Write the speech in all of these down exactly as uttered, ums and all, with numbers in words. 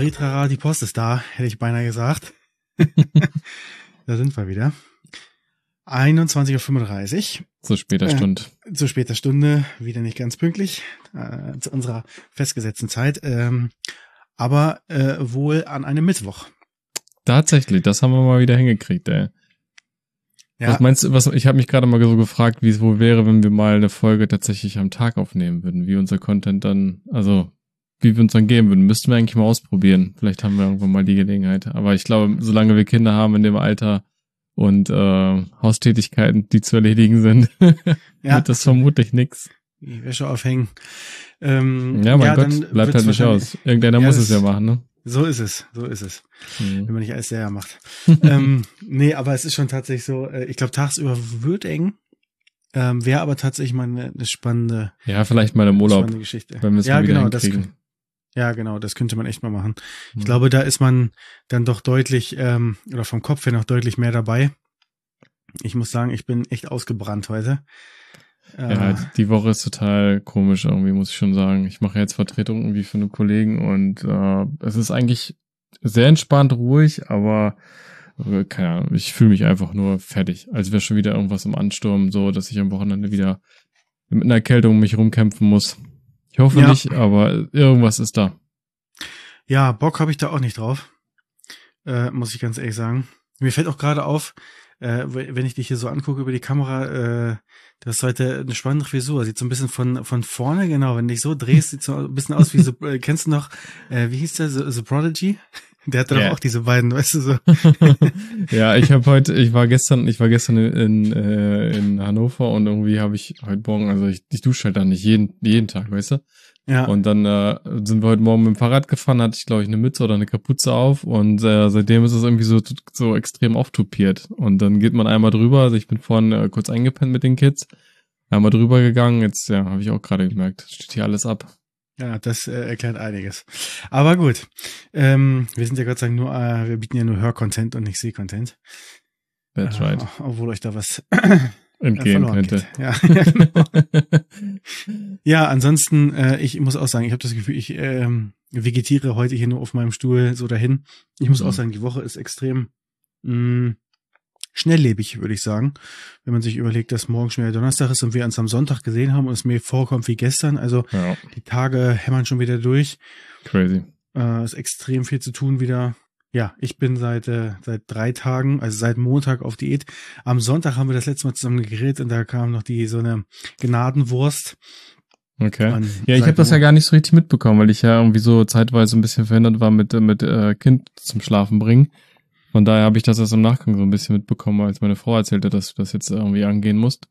Taritrara, die Post ist da, hätte ich beinahe gesagt. Da sind wir wieder. einundzwanzig Uhr fünfunddreißig. Zu später Stunde. Äh, zu später Stunde, wieder nicht ganz pünktlich, äh, zu unserer festgesetzten Zeit, ähm, aber äh, wohl an einem Mittwoch. Tatsächlich, das haben wir mal wieder hingekriegt, ey. Ja. Was meinst du, was, ich habe mich gerade mal so gefragt, wie es wohl wäre, wenn wir mal eine Folge tatsächlich am Tag aufnehmen würden, wie unser Content dann, also wie wir uns dann geben würden. Müssten wir eigentlich mal ausprobieren. Vielleicht haben wir irgendwann mal die Gelegenheit. Aber ich glaube, solange wir Kinder haben in dem Alter und äh, Haustätigkeiten, die zu erledigen sind, ja. wird das vermutlich nix. Die Wäsche aufhängen. Ähm, ja, mein ja, Gott, bleibt halt nicht aus. Irgendeiner ja, muss es ja machen, ne? So ist es, so ist es. Mhm. Wenn man nicht alles selber macht. ähm, nee, aber es ist schon tatsächlich so, äh, ich glaube, tagsüber wird eng. Ähm, wäre aber tatsächlich mal eine, eine spannende Ja, vielleicht mal im Urlaub, spannende Geschichte. Wenn wir es ja, mal wieder genau, hinkriegen. Das, ja, genau, das könnte man echt mal machen. Ich Mhm. glaube, da ist man dann doch deutlich, ähm, oder vom Kopf her noch deutlich mehr dabei. Ich muss sagen, ich bin echt ausgebrannt heute. Ja, äh, die Woche ist total komisch irgendwie, muss ich schon sagen. Ich mache jetzt Vertretung irgendwie für einen Kollegen und äh, es ist eigentlich sehr entspannt, ruhig, aber äh, keine Ahnung, ich fühle mich einfach nur fertig, als wäre schon wieder irgendwas im Ansturm, so, dass ich am Wochenende wieder mit einer Erkältung um mich rumkämpfen muss. Ich hoffe ja. nicht, aber irgendwas ist da. Ja, Bock habe ich da auch nicht drauf, äh, muss ich ganz ehrlich sagen. Mir fällt auch gerade auf, äh, wenn ich dich hier so angucke über die Kamera, äh, das ist heute eine spannende Frisur. Sieht so ein bisschen von von vorne, genau, wenn du dich so drehst, sieht so ein bisschen aus wie so, äh, kennst du noch, äh, wie hieß der, The, The Prodigy? Der hatte yeah. doch auch diese beiden, weißt du so. Ja, ich habe heute, ich war gestern, ich war gestern in äh, in Hannover und irgendwie habe ich heute Morgen, also ich, ich dusche halt dann nicht jeden jeden Tag, weißt du? Ja. Und dann äh, sind wir heute Morgen mit dem Fahrrad gefahren, hatte ich glaube ich eine Mütze oder eine Kapuze auf und äh, seitdem ist es irgendwie so so extrem auftupiert. Und dann geht man einmal drüber, also ich bin vorhin äh, kurz eingepennt mit den Kids, einmal drüber gegangen, jetzt ja, habe ich auch gerade gemerkt, steht hier alles ab. Ja, das äh, erklärt einiges. Aber gut, ähm, wir sind ja Gott sei Dank nur, äh, wir bieten ja nur Hör-Content und nicht Seh-Content. That's äh, right. Obwohl euch da was entgehen könnte. Ja, ja, genau. Ja, ansonsten, äh, ich muss auch sagen, ich habe das Gefühl, ich ähm, vegetiere heute hier nur auf meinem Stuhl so dahin. Ich muss mhm. auch sagen, die Woche ist extrem mh, schnelllebig, würde ich sagen. Wenn man sich überlegt, dass morgen schon wieder Donnerstag ist und wir uns am Sonntag gesehen haben und es mir vorkommt wie gestern. Also ja. die Tage hämmern schon wieder durch. Crazy. Äh, ist extrem viel zu tun wieder. Ja, ich bin seit äh, seit drei Tagen, also seit Montag auf Diät. Am Sonntag haben wir das letzte Mal zusammen gegrillt und da kam noch die so eine Gnadenwurst. Okay. Und ja, ich habe das ja gar nicht so richtig mitbekommen, weil ich ja irgendwie so zeitweise ein bisschen verhindert war mit mit äh, Kind zum Schlafen bringen. Von daher habe ich das erst im Nachgang so ein bisschen mitbekommen, als meine Frau erzählte, dass du das jetzt irgendwie angehen musst.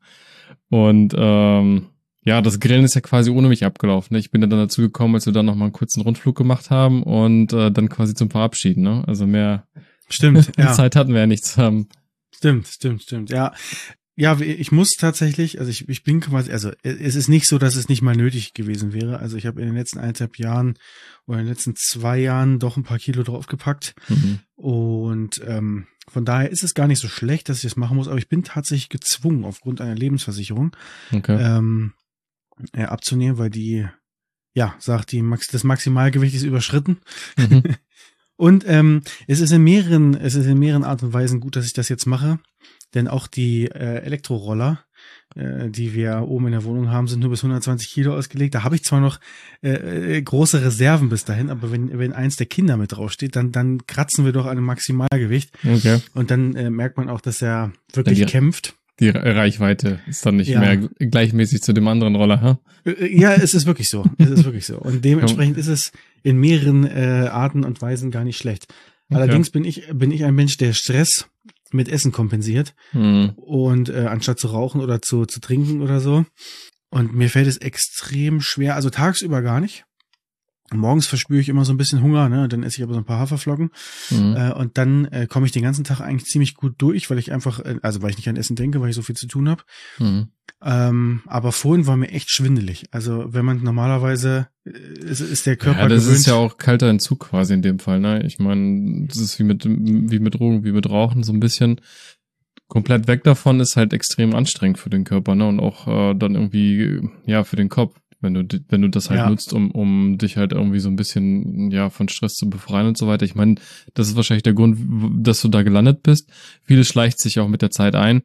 Und ähm, ja, das Grillen ist ja quasi ohne mich abgelaufen. Ne? Ich bin ja dann dazu gekommen, als wir dann nochmal einen kurzen Rundflug gemacht haben und äh, dann quasi zum Verabschieden. Ne? Also mehr stimmt, ja. Zeit hatten wir ja nicht zu haben. Stimmt, stimmt, stimmt. Ja, ja, ich muss tatsächlich, also ich, ich bin quasi, also es ist nicht so, dass es nicht mal nötig gewesen wäre. Also ich habe in den letzten eineinhalb Jahren oder in den letzten zwei Jahren doch ein paar Kilo draufgepackt. Mhm. Und ähm, von daher ist es gar nicht so schlecht, dass ich das machen muss. Aber ich bin tatsächlich gezwungen, aufgrund einer Lebensversicherung okay. ähm, äh, abzunehmen, weil die, ja, sagt, die Max, das Maximalgewicht ist überschritten. Mhm. Und ähm, es ist in mehreren, es ist in mehreren Art und Weisen gut, dass ich das jetzt mache. Denn auch die äh, Elektroroller, äh, die wir oben in der Wohnung haben, sind nur bis hundertzwanzig Kilo ausgelegt. Da habe ich zwar noch äh, große Reserven bis dahin, aber wenn wenn eins der Kinder mit draufsteht, dann dann kratzen wir doch an dem Maximalgewicht. Okay. Und dann äh, merkt man auch, dass er wirklich die, kämpft. Die Reichweite ist dann nicht ja. mehr gleichmäßig zu dem anderen Roller, ha? Ja, es ist wirklich so. Es ist wirklich so. Und dementsprechend ist es in mehreren äh, Arten und Weisen gar nicht schlecht. Okay. Allerdings bin ich bin ich ein Mensch, der Stress mit Essen kompensiert hm. und äh, anstatt zu rauchen oder zu zu trinken oder so. Und mir fällt es extrem schwer, also tagsüber gar nicht. Morgens verspüre ich immer so ein bisschen Hunger, ne? Dann esse ich aber so ein paar Haferflocken mhm. äh, und dann äh, komme ich den ganzen Tag eigentlich ziemlich gut durch, weil ich einfach, äh, also weil ich nicht an Essen denke, weil ich so viel zu tun habe. Mhm. Ähm, aber vorhin war mir echt schwindelig. Also wenn man normalerweise äh, ist, ist der Körper ja, das gewöhnt. ist ja auch kalter Entzug quasi in dem Fall, ne? Ich meine, das ist wie mit wie mit Drogen, wie mit Rauchen so ein bisschen. Komplett weg davon ist halt extrem anstrengend für den Körper, ne? Und auch äh, dann irgendwie ja für den Kopf. Wenn du, wenn du das halt Ja. nutzt, um, um dich halt irgendwie so ein bisschen, ja, von Stress zu befreien und so weiter. Ich meine, das ist wahrscheinlich der Grund, w- dass du da gelandet bist. Vieles schleicht sich auch mit der Zeit ein.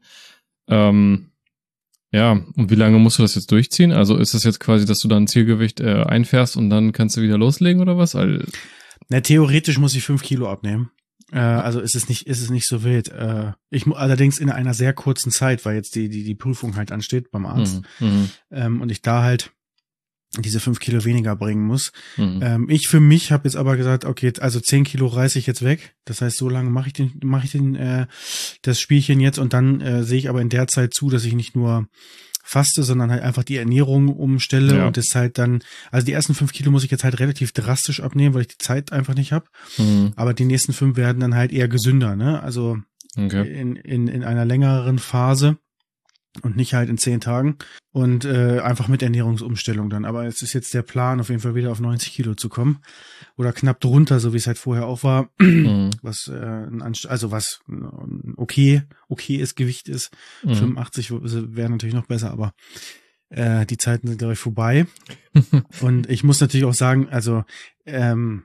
Ähm, ja, und wie lange musst du das jetzt durchziehen? Also ist es jetzt quasi, dass du dann ein Zielgewicht äh, einfährst und dann kannst du wieder loslegen oder was? Also, Na, theoretisch muss ich fünf Kilo abnehmen. Äh, also ist es nicht, ist es nicht so wild. Äh, ich mu- allerdings in einer sehr kurzen Zeit, weil jetzt die, die, die Prüfung halt ansteht beim Arzt. mhm, mhm, Ähm, und ich da halt diese fünf Kilo weniger bringen muss. mhm. Ähm, ich für mich habe jetzt aber gesagt, okay, also zehn Kilo reiße ich jetzt weg. Das heißt, so lange mache ich den, mache ich den, äh, das Spielchen jetzt und dann äh, sehe ich aber in der Zeit zu, dass ich nicht nur faste, sondern halt einfach die Ernährung umstelle Ja. und das halt dann, also die ersten fünf Kilo muss ich jetzt halt relativ drastisch abnehmen, weil ich die Zeit einfach nicht habe. Mhm. Aber die nächsten fünf werden dann halt eher gesünder, ne? Also Okay. in, in, in einer längeren Phase. Und nicht halt in zehn Tagen. Und äh, einfach mit Ernährungsumstellung dann. Aber es ist jetzt der Plan, auf jeden Fall wieder auf neunzig Kilo zu kommen. Oder knapp drunter, so wie es halt vorher auch war. Mhm. Was äh, ein Anst- also was ein okay, okayes Gewicht ist. Mhm. fünfundachtzig wäre natürlich noch besser, aber äh, die Zeiten sind, glaube ich, vorbei. Und ich muss natürlich auch sagen, also ähm,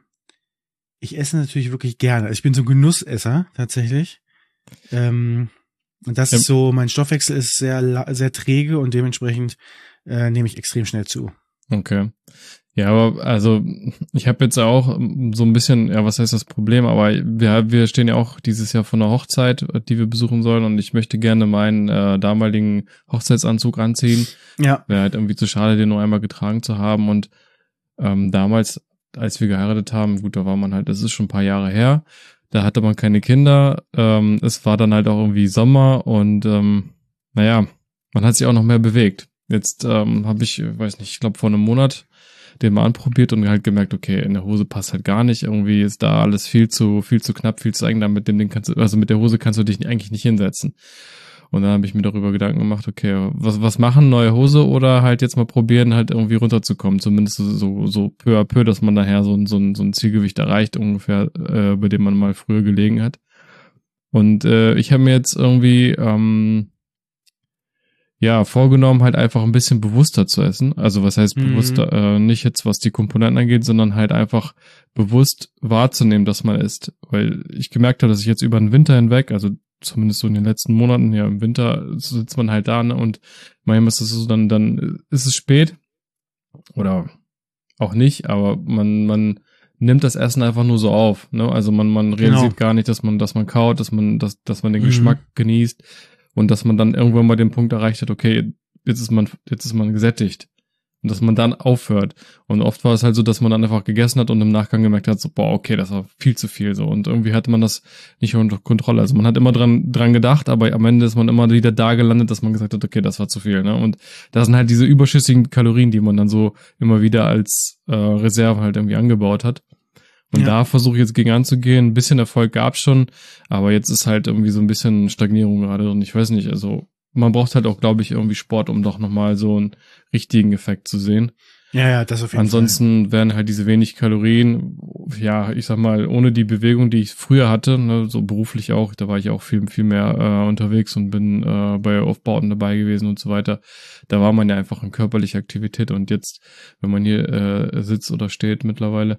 ich esse natürlich wirklich gerne. Ich bin so ein Genussesser, tatsächlich. Ähm, Und das Ja. ist so, mein Stoffwechsel ist sehr, la- sehr träge und dementsprechend äh, nehme ich extrem schnell zu. Okay. Ja, aber also ich habe jetzt auch so ein bisschen, ja, was heißt das Problem, aber wir, wir stehen ja auch dieses Jahr vor einer Hochzeit, die wir besuchen sollen und ich möchte gerne meinen äh, damaligen Hochzeitsanzug anziehen. Ja. Wäre halt irgendwie zu schade, den nur einmal getragen zu haben und ähm, damals, als wir geheiratet haben, gut, da war man halt, das ist schon ein paar Jahre her, da hatte man keine Kinder, ähm, es war dann halt auch irgendwie Sommer und ähm, naja, man hat sich auch noch mehr bewegt. Jetzt ähm, habe ich, weiß nicht, ich glaube vor einem Monat den mal anprobiert und halt gemerkt, okay, in der Hose passt halt gar nicht, irgendwie ist da alles viel zu viel zu knapp, viel zu eng, da mit dem Ding kannst du, also mit der Hose kannst du dich eigentlich nicht hinsetzen. Und dann habe ich mir darüber Gedanken gemacht, okay, was was machen, neue Hose oder halt jetzt mal probieren, halt irgendwie runterzukommen, zumindest so so, so peu à peu, dass man daher so ein so ein so ein Zielgewicht erreicht ungefähr, äh, bei dem man mal früher gelegen hat. Und äh, ich habe mir jetzt irgendwie ähm, ja, vorgenommen, halt einfach ein bisschen bewusster zu essen. Also was heißt Mhm. bewusster, äh, nicht jetzt was die Komponenten angeht, sondern halt einfach bewusst wahrzunehmen, dass man isst. Weil ich gemerkt habe, dass ich jetzt über den Winter hinweg, also zumindest so in den letzten Monaten, ja im Winter sitzt man halt da, ne, und manchmal ist es so, dann, dann ist es spät oder auch nicht, aber man, man nimmt das Essen einfach nur so auf, ne? Also man, man realisiert Genau. gar nicht, dass man, dass man kaut, dass man, dass, dass man den Mhm. Geschmack genießt. Und dass man dann irgendwann mal den Punkt erreicht hat, okay, jetzt ist man, jetzt ist man gesättigt. Und dass man dann aufhört. Und oft war es halt so, dass man dann einfach gegessen hat und im Nachgang gemerkt hat, so, boah, okay, das war viel zu viel, so. Und irgendwie hatte man das nicht unter Kontrolle. Also man hat immer dran, dran gedacht, aber am Ende ist man immer wieder da gelandet, dass man gesagt hat, okay, das war zu viel, ne? Und das sind halt diese überschüssigen Kalorien, die man dann so immer wieder als äh, Reserve halt irgendwie angebaut hat. Und Ja. da versuche ich jetzt gegen anzugehen. Ein bisschen Erfolg gab's schon, aber jetzt ist halt irgendwie so ein bisschen Stagnierung gerade und ich weiß nicht, also man braucht halt auch, glaube ich, irgendwie Sport, um doch nochmal so einen richtigen Effekt zu sehen. Ja, ja, das auf jeden Ansonsten wären halt diese wenig Kalorien, ja, ich sag mal, ohne die Bewegung, die ich früher hatte, ne, so beruflich auch, da war ich auch viel, viel mehr äh, unterwegs und bin äh, bei Aufbauten dabei gewesen und so weiter. Da war man ja einfach in körperlicher Aktivität und jetzt, wenn man hier äh, sitzt oder steht mittlerweile,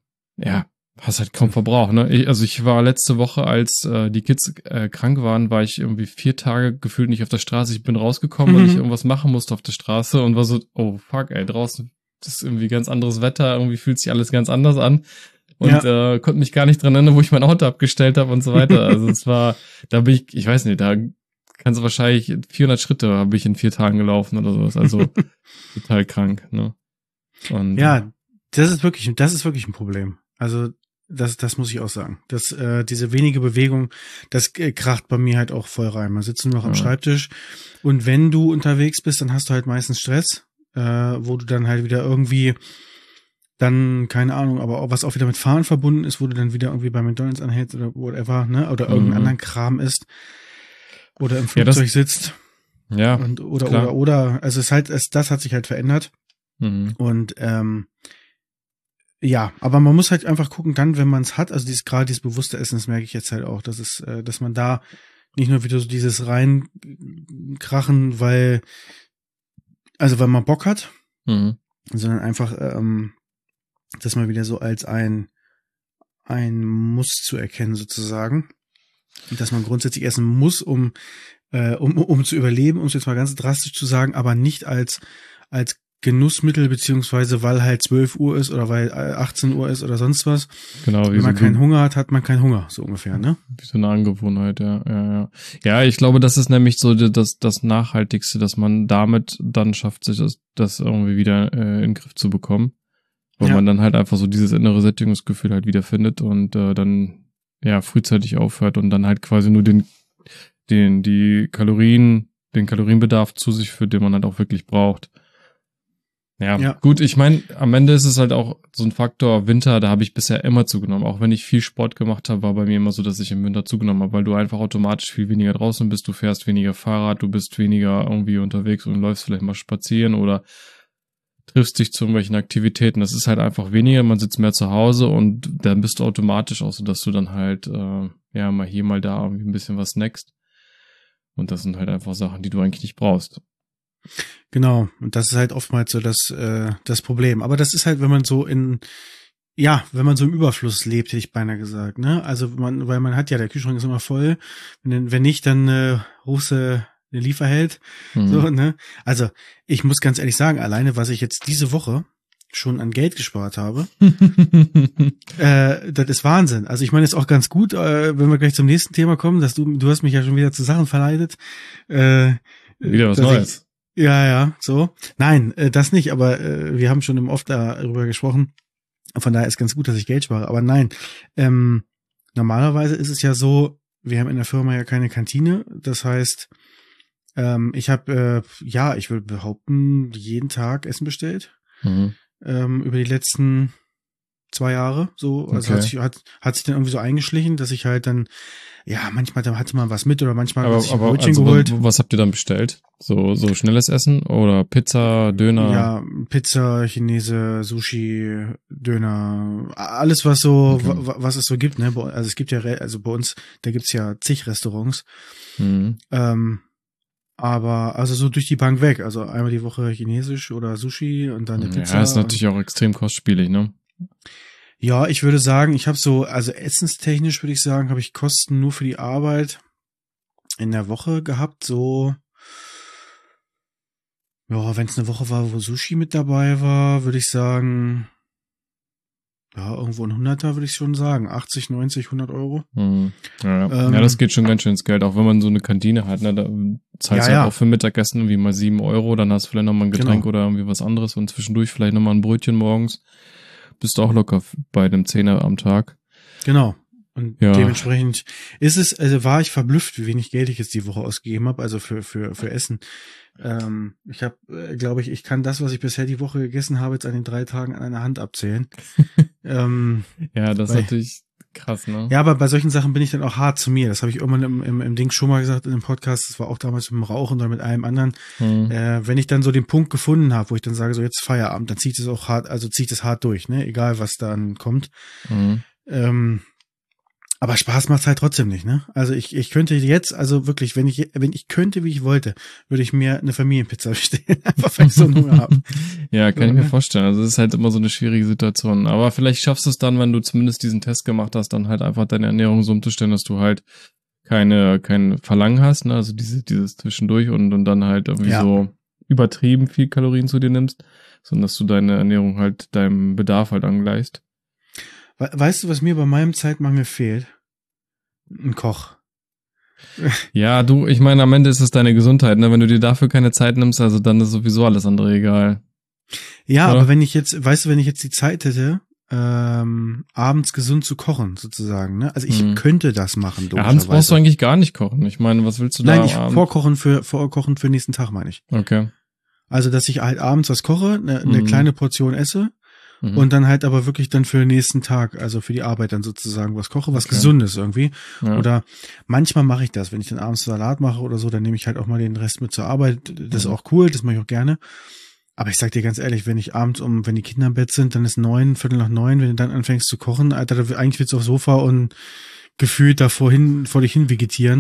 ja, hast halt kaum Verbrauch, ne? Ich, also ich war letzte Woche, als äh, die Kids äh, krank waren, war ich irgendwie vier Tage gefühlt nicht auf der Straße. Ich bin rausgekommen, Mhm. weil ich irgendwas machen musste auf der Straße und war so, oh fuck, ey, draußen das ist irgendwie ganz anderes Wetter, irgendwie fühlt sich alles ganz anders an. Und äh, konnte mich gar nicht dran erinnern, wo ich mein Auto abgestellt habe und so weiter. Also es war, da bin ich, ich weiß nicht, da kannst du wahrscheinlich vierhundert Schritte habe ich in vier Tagen gelaufen oder sowas. Also total krank, ne? Und, Ja, das ist wirklich, das ist wirklich ein Problem. Also das, das muss ich auch sagen. Das, äh, diese wenige Bewegung, das äh, kracht bei mir halt auch voll rein. Man sitzt nur noch am Ja. Schreibtisch und wenn du unterwegs bist, dann hast du halt meistens Stress, äh, wo du dann halt wieder irgendwie dann, keine Ahnung, aber auch, was auch wieder mit Fahren verbunden ist, wo du dann wieder irgendwie bei McDonald's anhältst oder whatever, ne, oder irgendeinen Mhm. anderen Kram isst oder im Ja, das- Flugzeug sitzt ja, und oder klar. oder oder, also es ist halt, es, das hat sich halt verändert. Mhm. Und ähm, ja, aber man muss halt einfach gucken, dann, wenn man es hat, also dieses gerade dieses bewusste Essen, das merke ich jetzt halt auch, dass es, äh, dass man da nicht nur wieder so dieses reinkrachen, weil, also weil man Bock hat, Mhm. sondern einfach ähm, das mal wieder so als ein ein Muss zu erkennen sozusagen, dass man grundsätzlich essen muss, um äh, um um zu überleben, um es jetzt mal ganz drastisch zu sagen, aber nicht als als Genussmittel, beziehungsweise weil halt zwölf Uhr ist oder weil achtzehn Uhr ist oder sonst was. Genau. Wie Wenn man so keinen Hunger hat, hat man keinen Hunger, so ungefähr, ne? Wie so eine Angewohnheit, ja, ja, ja. Ja, ich glaube, das ist nämlich so das, das Nachhaltigste, dass man damit dann schafft, sich das, das irgendwie wieder äh, in den Griff zu bekommen. Weil ja. man dann halt einfach so dieses innere Sättigungsgefühl halt wiederfindet und äh, dann ja frühzeitig aufhört und dann halt quasi nur den, den, die Kalorien, den Kalorienbedarf zu sich führt, den man halt auch wirklich braucht. Ja, ja, gut, ich meine, am Ende ist es halt auch so ein Faktor Winter, da habe ich bisher immer zugenommen. Auch wenn ich viel Sport gemacht habe, war bei mir immer so, dass ich im Winter zugenommen habe, weil du einfach automatisch viel weniger draußen bist, du fährst weniger Fahrrad, du bist weniger irgendwie unterwegs und läufst vielleicht mal spazieren oder triffst dich zu irgendwelchen Aktivitäten. Das ist halt einfach weniger, man sitzt mehr zu Hause und dann bist du automatisch auch so, dass du dann halt, äh, ja, mal hier, mal da irgendwie ein bisschen was snackst. Und das sind halt einfach Sachen, die du eigentlich nicht brauchst. Genau, und das ist halt oftmals so das äh, das Problem. Aber das ist halt, wenn man so in, ja, wenn man so im Überfluss lebt, hätte ich beinahe gesagt, ne? Also man, weil man hat ja, der Kühlschrank ist immer voll. Wenn, wenn nicht, dann äh, rufst du den Lieferheld. Mhm. So, ne? Also ich muss ganz ehrlich sagen, alleine was ich jetzt diese Woche schon an Geld gespart habe, äh, das ist Wahnsinn. Also ich meine, ist auch ganz gut, äh, wenn wir gleich zum nächsten Thema kommen, dass du, du hast mich ja schon wieder zu Sachen verleitet. Äh, wieder was Neues. Ich, Ja, ja, so. Nein, äh, das nicht, aber äh, wir haben schon im Oft darüber gesprochen. Von daher ist ganz gut, dass ich Geld spare. Aber nein, ähm, normalerweise ist es ja so, wir haben in der Firma ja keine Kantine. Das heißt, ähm, ich habe, äh, ja, ich würde behaupten, jeden Tag Essen bestellt. Mhm. Ähm, über die letzten zwei Jahre. So, also okay. hat sich hat, hat sich dann irgendwie so eingeschlichen, dass ich halt dann, ja, manchmal hatte man was mit oder manchmal aber, hat sich ein aber, Brötchen also, geholt. Was habt ihr dann bestellt? So so schnelles Essen oder Pizza, Döner? Ja, Pizza, Chinese, Sushi, Döner, alles was so, okay. w- was es so gibt, ne? Also es gibt ja, also bei uns, da gibt's ja zig Restaurants. Mhm. Ähm, aber also so durch die Bank weg. Also einmal die Woche Chinesisch oder Sushi und dann eine Pizza. Ja, ist natürlich auch extrem kostspielig, ne? Ja, ich würde sagen, ich habe so, also essenstechnisch würde ich sagen, habe ich Kosten nur für die Arbeit in der Woche gehabt, so, ja, wenn es eine Woche war, wo Sushi mit dabei war, würde ich sagen, ja, irgendwo ein Hunderter würde ich schon sagen, achtzig, neunzig, hundert Euro. Hm. Ja, ähm, ja, das geht schon ganz schön ins Geld, auch wenn man so eine Kantine hat, ne, da zahlst du ja, ja. auch für Mittagessen irgendwie mal sieben Euro, dann hast du vielleicht nochmal ein Getränk genau. oder irgendwie was anderes und zwischendurch vielleicht nochmal ein Brötchen morgens. Bist du auch locker bei einem Zehner am Tag. Genau. Und ja. dementsprechend ist es, also war ich verblüfft, wie wenig Geld ich jetzt die Woche ausgegeben habe, also für für für Essen. Ähm, ich habe, äh, glaube ich, ich kann das, was ich bisher die Woche gegessen habe, jetzt an den drei Tagen an einer Hand abzählen. ähm, ja, das weil, ist natürlich krass, ne? Ja, aber bei solchen Sachen bin ich dann auch hart zu mir. Das habe ich irgendwann im, im, im Ding schon mal gesagt in dem Podcast. Das war auch damals mit dem Rauchen oder mit einem anderen. Mhm. Äh, wenn ich dann so den Punkt gefunden habe, wo ich dann sage, so jetzt Feierabend, dann zieht es auch hart, also zieht es hart durch, ne? Egal was dann kommt. Mhm. Ähm, aber Spaß macht's halt trotzdem nicht, ne? Also ich ich könnte jetzt, also wirklich, wenn ich wenn ich könnte, wie ich wollte, würde ich mir eine Familienpizza bestellen, einfach weil ich so einen Hunger habe. Ja, kann so, ich mir ne? vorstellen. Also es ist halt immer so eine schwierige Situation. Aber vielleicht schaffst du es dann, wenn du zumindest diesen Test gemacht hast, dann halt einfach deine Ernährung so umzustellen, dass du halt keine kein Verlangen hast, ne? Also diese dieses zwischendurch und, und dann halt irgendwie ja. so übertrieben viel Kalorien zu dir nimmst, sondern dass du deine Ernährung halt deinem Bedarf halt angleichst. Weißt du, was mir bei meinem Zeitmangel fehlt? Ein Koch. Ja, du, ich meine, am Ende ist es deine Gesundheit, ne? Wenn du dir dafür keine Zeit nimmst, also dann ist sowieso alles andere egal. Ja, oder? Aber wenn ich jetzt, weißt du, wenn ich jetzt die Zeit hätte, ähm, abends gesund zu kochen, sozusagen, ne? Also ich hm. könnte das machen, ja, abends brauchst du eigentlich gar nicht kochen. Ich meine, was willst du Nein, da ich abends? vorkochen für, vorkochen für den nächsten Tag, meine ich. Okay. Also, dass ich halt abends was koche, eine, eine Mhm. kleine Portion esse. Mhm. Und dann halt aber wirklich dann für den nächsten Tag, also für die Arbeit dann sozusagen was koche, was okay. Gesundes irgendwie. Ja. Oder manchmal mache ich das, wenn ich dann abends Salat mache oder so, dann nehme ich halt auch mal den Rest mit zur Arbeit. Das mhm. ist auch cool, das mache ich auch gerne. Aber ich sag dir ganz ehrlich, wenn ich abends um, wenn die Kinder im Bett sind, dann ist neun, Viertel nach neun, wenn du dann anfängst zu kochen, Alter, da, eigentlich willst du aufs Sofa und gefühlt da vorhin, vor dich hin vegetieren.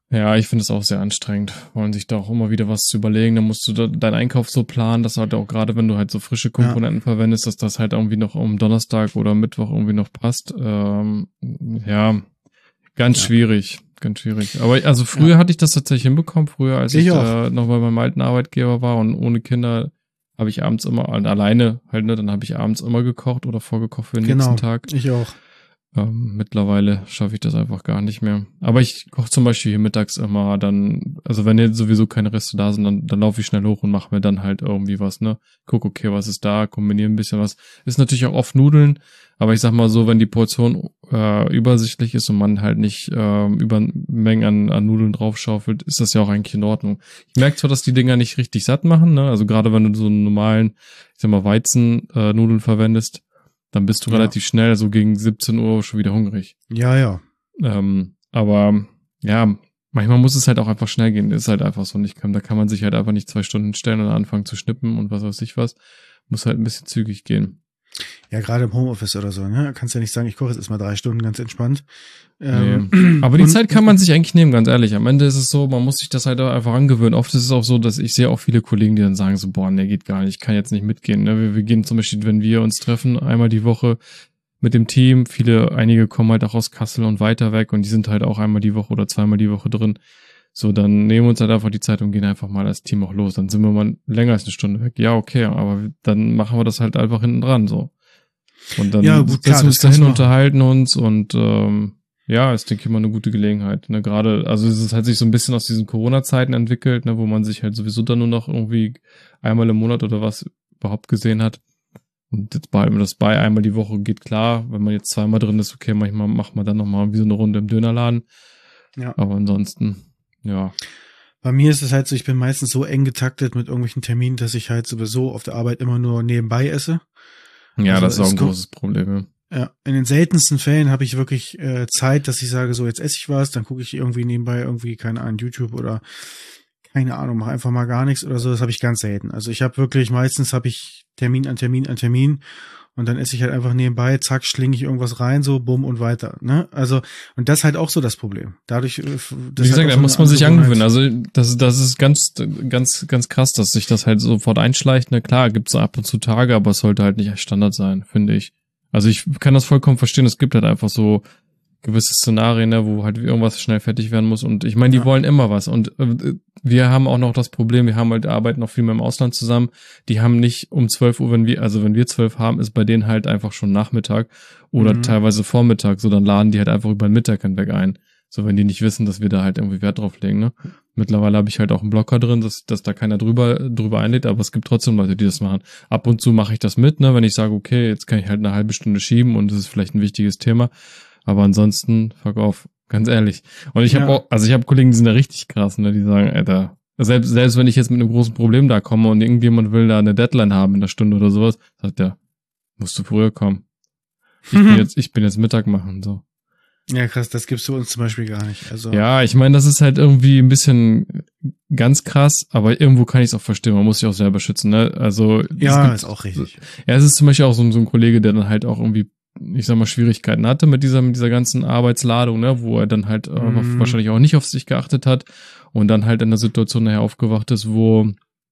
Ja, ich finde es auch sehr anstrengend, wollen sich da auch immer wieder was zu überlegen. Dann musst du da deinen Einkauf so planen, dass halt auch gerade, wenn du halt so frische Komponenten ja. verwendest, dass das halt irgendwie noch um Donnerstag oder Mittwoch irgendwie noch passt. Ähm, ja, ganz ja. schwierig, ganz schwierig. Aber also früher ja. hatte ich das tatsächlich hinbekommen. Früher, als ich, ich äh, noch bei meinem alten Arbeitgeber war und ohne Kinder, habe ich abends immer, also alleine halt, ne, dann habe ich abends immer gekocht oder vorgekocht für den genau, nächsten Tag. Ich auch. Ähm, mittlerweile schaffe ich das einfach gar nicht mehr. Aber ich koche zum Beispiel hier mittags immer dann, also wenn jetzt sowieso keine Reste da sind, dann, dann laufe ich schnell hoch und mache mir dann halt irgendwie was, ne? Guck, okay, was ist da, kombiniere ein bisschen was. Ist natürlich auch oft Nudeln, aber ich sag mal so, wenn die Portion äh, übersichtlich ist und man halt nicht äh, über Mengen an, an Nudeln draufschaufelt, ist das ja auch eigentlich in Ordnung. Ich merke zwar, dass die Dinger nicht richtig satt machen, ne? Also gerade wenn du so einen normalen, ich sag mal, Weizen-Nudeln äh, verwendest, dann bist du ja. relativ schnell, so gegen siebzehn Uhr schon wieder hungrig. Ja, ja. Ähm, aber ja, manchmal muss es halt auch einfach schnell gehen. Ist halt einfach so nicht. Da kann man sich halt einfach nicht zwei Stunden stellen und anfangen zu schnippen und was weiß ich was. Muss halt ein bisschen zügig gehen. Ja, gerade im Homeoffice oder so, ne? Kannst ja nicht sagen, ich koche jetzt erstmal drei Stunden ganz entspannt. Ähm, nee. Aber die und, Zeit kann man sich eigentlich nehmen, ganz ehrlich. Am Ende ist es so, man muss sich das halt einfach angewöhnen. Oft ist es auch so, dass ich sehe auch viele Kollegen, die dann sagen so, boah, nee, geht gar nicht, ich kann jetzt nicht mitgehen. Ne? Wir, wir gehen zum Beispiel, wenn wir uns treffen, einmal die Woche mit dem Team. Viele, einige kommen halt auch aus Kassel und weiter weg und die sind halt auch einmal die Woche oder zweimal die Woche drin. So, dann nehmen wir uns halt einfach die Zeit und gehen einfach mal als Team auch los. Dann sind wir mal länger als eine Stunde weg. Ja, okay, aber dann machen wir das halt einfach hinten dran, so. Und dann ja, gut, setzen wir uns dahin, unterhalten uns und ähm, ja, ist, denke ich mal, eine gute Gelegenheit. Ne? Gerade, also es hat sich so ein bisschen aus diesen Corona-Zeiten entwickelt, ne, wo man sich halt sowieso dann nur noch irgendwie einmal im Monat oder was überhaupt gesehen hat. Und jetzt behalten wir das bei, einmal die Woche geht klar. Wenn man jetzt zweimal drin ist, okay, manchmal macht man dann nochmal wie so eine Runde im Dönerladen. Ja. Aber ansonsten, ja. Bei mir ist es halt so, ich bin meistens so eng getaktet mit irgendwelchen Terminen, dass ich halt sowieso auf der Arbeit immer nur nebenbei esse. Ja, also das ist auch ein kommt, großes Problem. Ja, in den seltensten Fällen habe ich wirklich äh, Zeit, dass ich sage, so jetzt esse ich was, dann gucke ich irgendwie nebenbei irgendwie, keine Ahnung, YouTube oder keine Ahnung, mache einfach mal gar nichts oder so. Das habe ich ganz selten. Also ich habe wirklich, meistens habe ich Termin an Termin an Termin und dann esse ich halt einfach nebenbei, zack, schlinge ich irgendwas rein, so bumm und weiter. Ne? Also, und das ist halt auch so das Problem. Dadurch, das Wie gesagt, halt da so muss man sich angewöhnen. Also das, das ist ganz, ganz, ganz krass, dass sich das halt sofort einschleicht. Na klar, gibt's ab und zu Tage, aber es sollte halt nicht Standard sein, finde ich. Also ich kann das vollkommen verstehen. Es gibt halt einfach so gewisse Szenarien, ne, wo halt irgendwas schnell fertig werden muss. Und ich meine, die ja. wollen immer was. Und äh, wir haben auch noch das Problem, wir haben halt arbeiten noch viel mehr im Ausland zusammen. Die haben nicht um zwölf Uhr, wenn wir, also wenn wir zwölf haben, ist bei denen halt einfach schon Nachmittag oder mhm. teilweise Vormittag. So, dann laden die halt einfach über den Mittag hinweg ein. So, wenn die nicht wissen, dass wir da halt irgendwie Wert drauf legen, ne. Mittlerweile habe ich halt auch einen Blocker drin, dass, dass da keiner drüber, drüber einlädt, aber es gibt trotzdem Leute, die das machen. Ab und zu mache ich das mit, ne, wenn ich sage, okay, jetzt kann ich halt eine halbe Stunde schieben und das ist vielleicht ein wichtiges Thema. Aber ansonsten, fuck off, ganz ehrlich. Und ich habe ja. auch, also ich habe Kollegen, die sind da richtig krass, ne, die sagen, Alter, selbst, selbst wenn ich jetzt mit einem großen Problem da komme und irgendjemand will da eine Deadline haben in einer Stunde oder sowas, sagt der, musst du früher kommen. Ich bin jetzt, ich bin jetzt Mittag machen, so. Ja, krass, das gibt's für uns zum Beispiel gar nicht. Also ja, ich meine, das ist halt irgendwie ein bisschen ganz krass, aber irgendwo kann ich es auch verstehen. Man muss sich auch selber schützen, ne? Also ja, gibt, ist auch richtig. Ja, es ist zum Beispiel auch so, so ein Kollege, der dann halt auch irgendwie, ich sag mal, Schwierigkeiten hatte mit dieser mit dieser ganzen Arbeitsladung, ne, wo er dann halt äh, mhm. wahrscheinlich auch nicht auf sich geachtet hat und dann halt in der Situation nachher aufgewacht ist, wo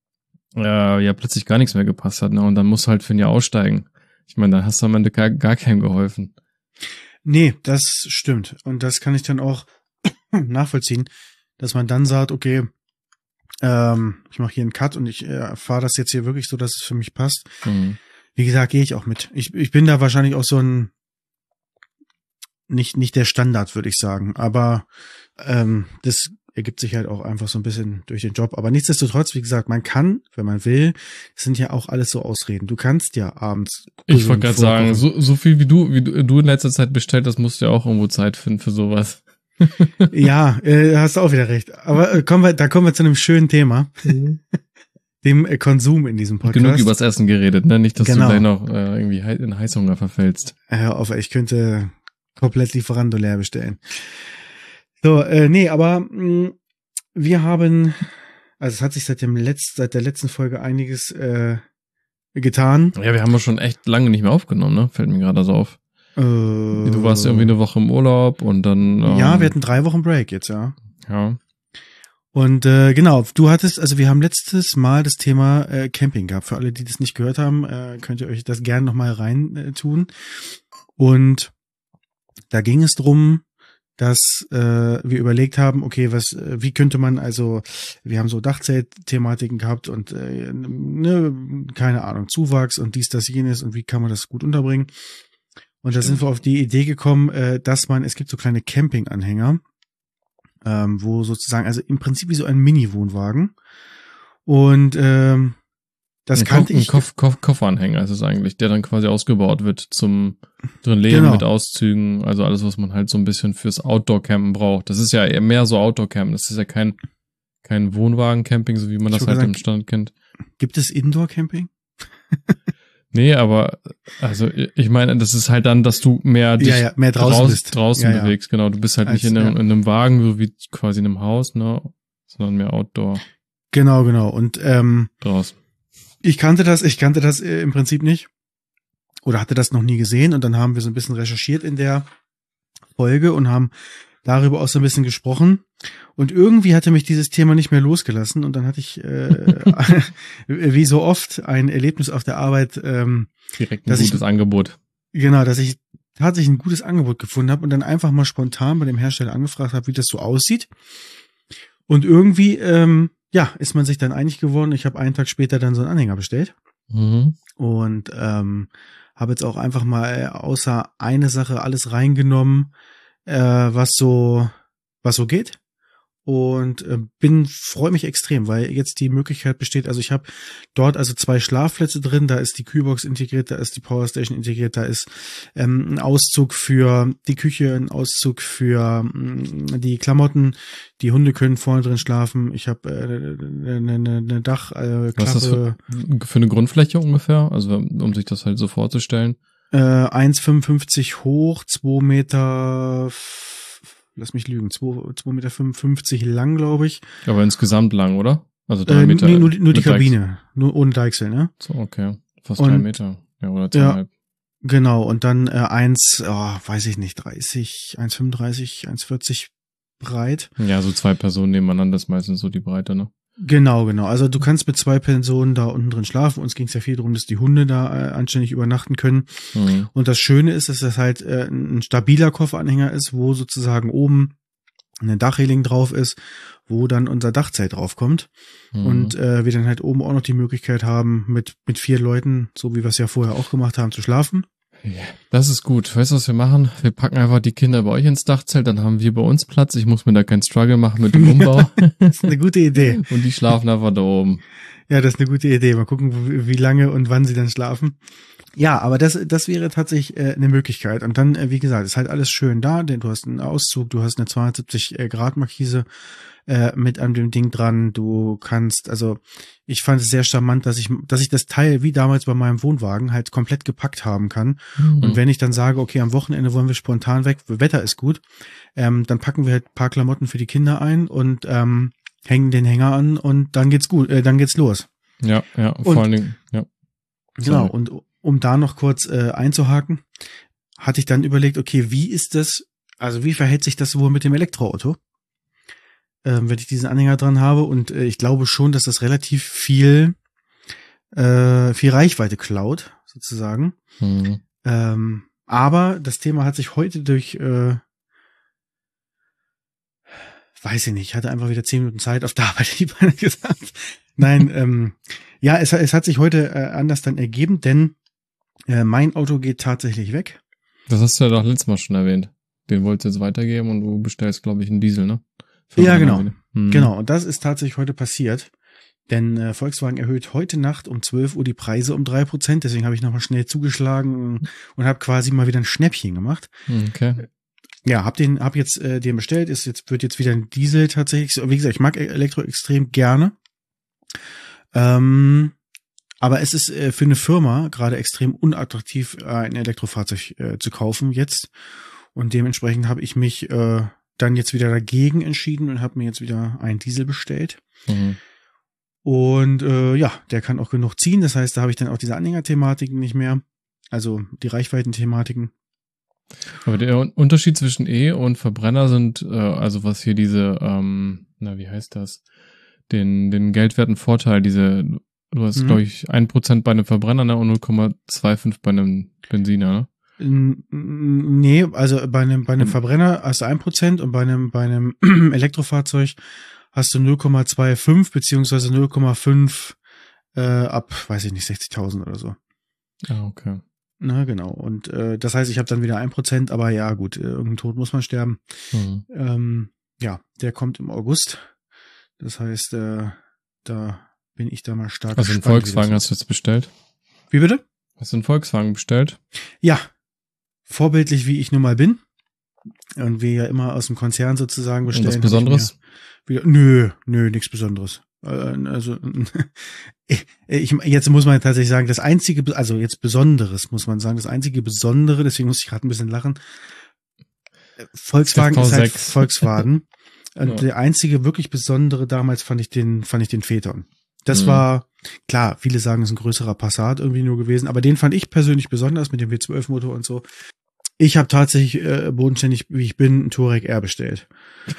äh, ja plötzlich gar nichts mehr gepasst hat, ne? Und dann musst du halt für ein Jahr aussteigen. Ich meine, dann hast du am Ende gar, gar keinem geholfen. Nee, das stimmt. Und das kann ich dann auch nachvollziehen, dass man dann sagt, okay, ähm, ich mache hier einen Cut und ich äh, fahre das jetzt hier wirklich so, dass es für mich passt. Mhm. Wie gesagt, gehe ich auch mit. Ich, ich bin da wahrscheinlich auch so ein, nicht nicht der Standard, würde ich sagen. Aber ähm, das ergibt sich halt auch einfach so ein bisschen durch den Job. Aber nichtsdestotrotz, wie gesagt, man kann, wenn man will, das sind ja auch alles so Ausreden. Du kannst ja abends. Ich wollte gerade sagen, so, so viel wie du, wie du, du in letzter Zeit bestellt hast, musst du ja auch irgendwo Zeit finden für sowas. Ja, äh, hast du auch wieder recht. Aber äh, kommen wir, da kommen wir zu einem schönen Thema. Mhm. Dem äh, Konsum in diesem Podcast. Genug übers Essen geredet, ne? Nicht, dass genau. du gleich noch äh, irgendwie in Heißhunger verfällst. Hör auf, ich könnte komplett Lieferando leer bestellen. So, äh, nee, aber mh, wir haben, also es hat sich seit dem letzten, seit der letzten Folge einiges äh, getan. Ja, wir haben ja schon echt lange nicht mehr aufgenommen, ne? Fällt mir gerade so auf. Äh, du warst irgendwie eine Woche im Urlaub und dann. Ähm, ja, wir hatten drei Wochen Break jetzt, ja. Ja. Und äh, genau, du hattest, also wir haben letztes Mal das Thema äh, Camping gehabt. Für alle, die das nicht gehört haben, äh, könnt ihr euch das gerne nochmal rein äh, tun. Und da ging es drum, dass äh, wir überlegt haben, okay, was, äh, wie könnte man, also wir haben so Dachzelt-Thematiken gehabt und äh, ne, keine Ahnung, Zuwachs und dies, das, jenes und wie kann man das gut unterbringen. Und da sind wir auf die Idee gekommen, äh, dass man, es gibt so kleine Camping-Anhänger, ähm, wo sozusagen, also im Prinzip wie so ein Mini-Wohnwagen. Und ähm, das ein kannte Koff, ich. Ein Koff, Koff, Kofferanhänger ist es eigentlich, der dann quasi ausgebaut wird zum drin leben Genau. mit Auszügen, also alles, was man halt so ein bisschen fürs Outdoor-Campen braucht. Das ist ja eher mehr so Outdoor-Campen, das ist ja kein kein Wohnwagen-Camping, so wie man Ich das halt sagen, im Stand kennt. Gibt es Indoor-Camping? Nee, aber also ich meine, das ist halt dann, dass du mehr dich ja, ja, mehr draußen, draus, bist. draußen ja, ja. bewegst. Genau, du bist halt Als, nicht in einem, ja. in einem Wagen, so wie quasi in einem Haus, ne, sondern mehr Outdoor. Genau, genau. Und ähm, draußen. Ich kannte das, ich kannte das äh, im Prinzip nicht oder hatte das noch nie gesehen und dann haben wir so ein bisschen recherchiert in der Folge und haben darüber auch so ein bisschen gesprochen und irgendwie hatte mich dieses Thema nicht mehr losgelassen und dann hatte ich äh, wie so oft ein Erlebnis auf der Arbeit, ähm, direkt ein gutes ich, Angebot. Genau, dass ich tatsächlich ein gutes Angebot gefunden habe und dann einfach mal spontan bei dem Hersteller angefragt habe, wie das so aussieht und irgendwie ähm, ja, ist man sich dann einig geworden. Ich habe einen Tag später dann so einen Anhänger bestellt mhm. und ähm, habe jetzt auch einfach mal außer eine Sache alles reingenommen, äh, was so was so geht und äh, bin freue mich extrem, weil jetzt die Möglichkeit besteht. Also ich habe dort also zwei Schlafplätze drin. Da ist die Kühlbox integriert, da ist die Powerstation integriert, da ist ähm, ein Auszug für die Küche, ein Auszug für mh, die Klamotten. Die Hunde können vorne drin schlafen. Ich habe äh, eine, eine, eine Dachklappe. Äh, Was ist das für, für eine Grundfläche ungefähr? Also um sich das halt so vorzustellen. Äh, eins Komma fünfundfünfzig hoch, zwei Meter, lass mich lügen, zwei Meter fünfundfünfzig lang, glaube ich. Aber insgesamt lang, oder? Also drei äh, Meter. Nee, nur, nur die Kabine, Deichsel. nur ohne Deichsel, ne? So, okay. Fast und, drei Meter. Ja, oder zweieinhalb. Ja, genau, und dann äh, eins, oh, weiß ich nicht, dreißig, eins Komma fünfunddreißig, eins Komma vierzig breit. Ja, so zwei Personen nebeneinander ist meistens so die Breite, ne? Genau, genau. Also du kannst mit zwei Personen da unten drin schlafen. Uns ging es ja viel darum, dass die Hunde da äh, anständig übernachten können. Mhm. Und das Schöne ist, dass das halt äh, ein stabiler Kofferanhänger ist, wo sozusagen oben eine Dachreling drauf ist, wo dann unser Dachzelt draufkommt. Mhm. Und äh, wir dann halt oben auch noch die Möglichkeit haben, mit mit vier Leuten, so wie wir es ja vorher auch gemacht haben, zu schlafen. Ja, das ist gut. Weißt du, was wir machen? Wir packen einfach die Kinder bei euch ins Dachzelt, dann haben wir bei uns Platz. Ich muss mir da keinen Struggle machen mit dem Umbau. Das ist eine gute Idee. Und die schlafen einfach da oben. Ja, das ist eine gute Idee. Mal gucken, wie lange und wann sie dann schlafen. Ja, aber das das wäre tatsächlich äh, eine Möglichkeit. Und dann, äh, wie gesagt, ist halt alles schön da, denn du hast einen Auszug, du hast eine zweihundertsiebzig Grad Markise äh, mit an dem Ding dran. Du kannst, also ich fand es sehr charmant, dass ich dass ich das Teil wie damals bei meinem Wohnwagen halt komplett gepackt haben kann. Mhm. Und wenn ich dann sage, okay, am Wochenende wollen wir spontan weg, Wetter ist gut, ähm, dann packen wir halt ein paar Klamotten für die Kinder ein und ähm, hängen den Hänger an und dann geht's gut, äh, dann geht's los. Ja, ja, vor und, allen Dingen, ja. Genau, und um da noch kurz äh, einzuhaken, hatte ich dann überlegt, okay, wie ist das, also wie verhält sich das wohl mit dem Elektroauto, ähm, wenn ich diesen Anhänger dran habe und äh, ich glaube schon, dass das relativ viel äh, viel Reichweite klaut, sozusagen. Mhm. Ähm, aber das Thema hat sich heute durch äh, weiß ich nicht, ich hatte einfach wieder zehn Minuten Zeit auf der Arbeit, die Beine gesagt. Nein, ähm, ja, es, es hat sich heute äh, anders dann ergeben, denn äh, mein Auto geht tatsächlich weg. Das hast du ja doch letztes Mal schon erwähnt. Den wolltest du jetzt weitergeben und du bestellst, glaube ich, einen Diesel, ne? Für ja, genau. Mhm. Genau, und das ist tatsächlich heute passiert. Denn äh, Volkswagen erhöht heute Nacht um zwölf Uhr die Preise um drei Prozent. Deswegen habe ich nochmal schnell zugeschlagen und habe quasi mal wieder ein Schnäppchen gemacht. Okay. Ja, hab den, hab jetzt äh, den bestellt. Ist jetzt wird jetzt wieder ein Diesel tatsächlich. Wie gesagt, ich mag Elektro extrem gerne. Ähm, aber es ist äh, für eine Firma gerade extrem unattraktiv, äh, ein Elektrofahrzeug äh, zu kaufen jetzt. Und dementsprechend habe ich mich äh, dann jetzt wieder dagegen entschieden und habe mir jetzt wieder einen Diesel bestellt. Mhm. Und äh, ja, der kann auch genug ziehen. Das heißt, da habe ich dann auch diese Anhängerthematiken nicht mehr. Also die Reichweiten-Thematiken. Aber der Unterschied zwischen E und Verbrenner sind, äh, also was hier diese, ähm, na, wie heißt das? Den, den geldwerten Vorteil, diese, du hast, mhm. glaube ich, ein Prozent bei einem Verbrenner, ne, und null Komma fünfundzwanzig bei einem Benziner, ne? Nee, also bei einem, bei einem Verbrenner hast du ein Prozent und bei einem, bei einem Elektrofahrzeug hast du null Komma fünfundzwanzig beziehungsweise null Komma fünf äh, ab, weiß ich nicht, sechzigtausend oder so. Ah, okay. Na, genau. Und äh, das heißt, ich habe dann wieder ein Prozent, aber ja, gut, irgendein Tod muss man sterben. Mhm. Ähm, ja, der kommt im August. Das heißt, äh, da bin ich da mal stark Also einen Volkswagen hast du jetzt bestellt? Wie bitte? Hast du einen Volkswagen bestellt? Ja, vorbildlich wie ich nun mal bin und wir ja immer aus dem Konzern sozusagen bestellen. Und was Besonderes? Wieder, nö, nö, nichts Besonderes. Also ich, ich, jetzt muss man tatsächlich sagen, das einzige, also jetzt Besonderes muss man sagen, das einzige Besondere, deswegen muss ich gerade ein bisschen lachen, Volkswagen ist halt Volkswagen. Und ja. Der einzige wirklich Besondere damals fand ich den, fand ich den Phaeton. Das mhm. war, klar, viele sagen, es ist ein größerer Passat irgendwie nur gewesen, aber den fand ich persönlich besonders mit dem W zwölf Motor und so. Ich habe tatsächlich, äh, bodenständig, wie ich bin, einen Touareg R bestellt.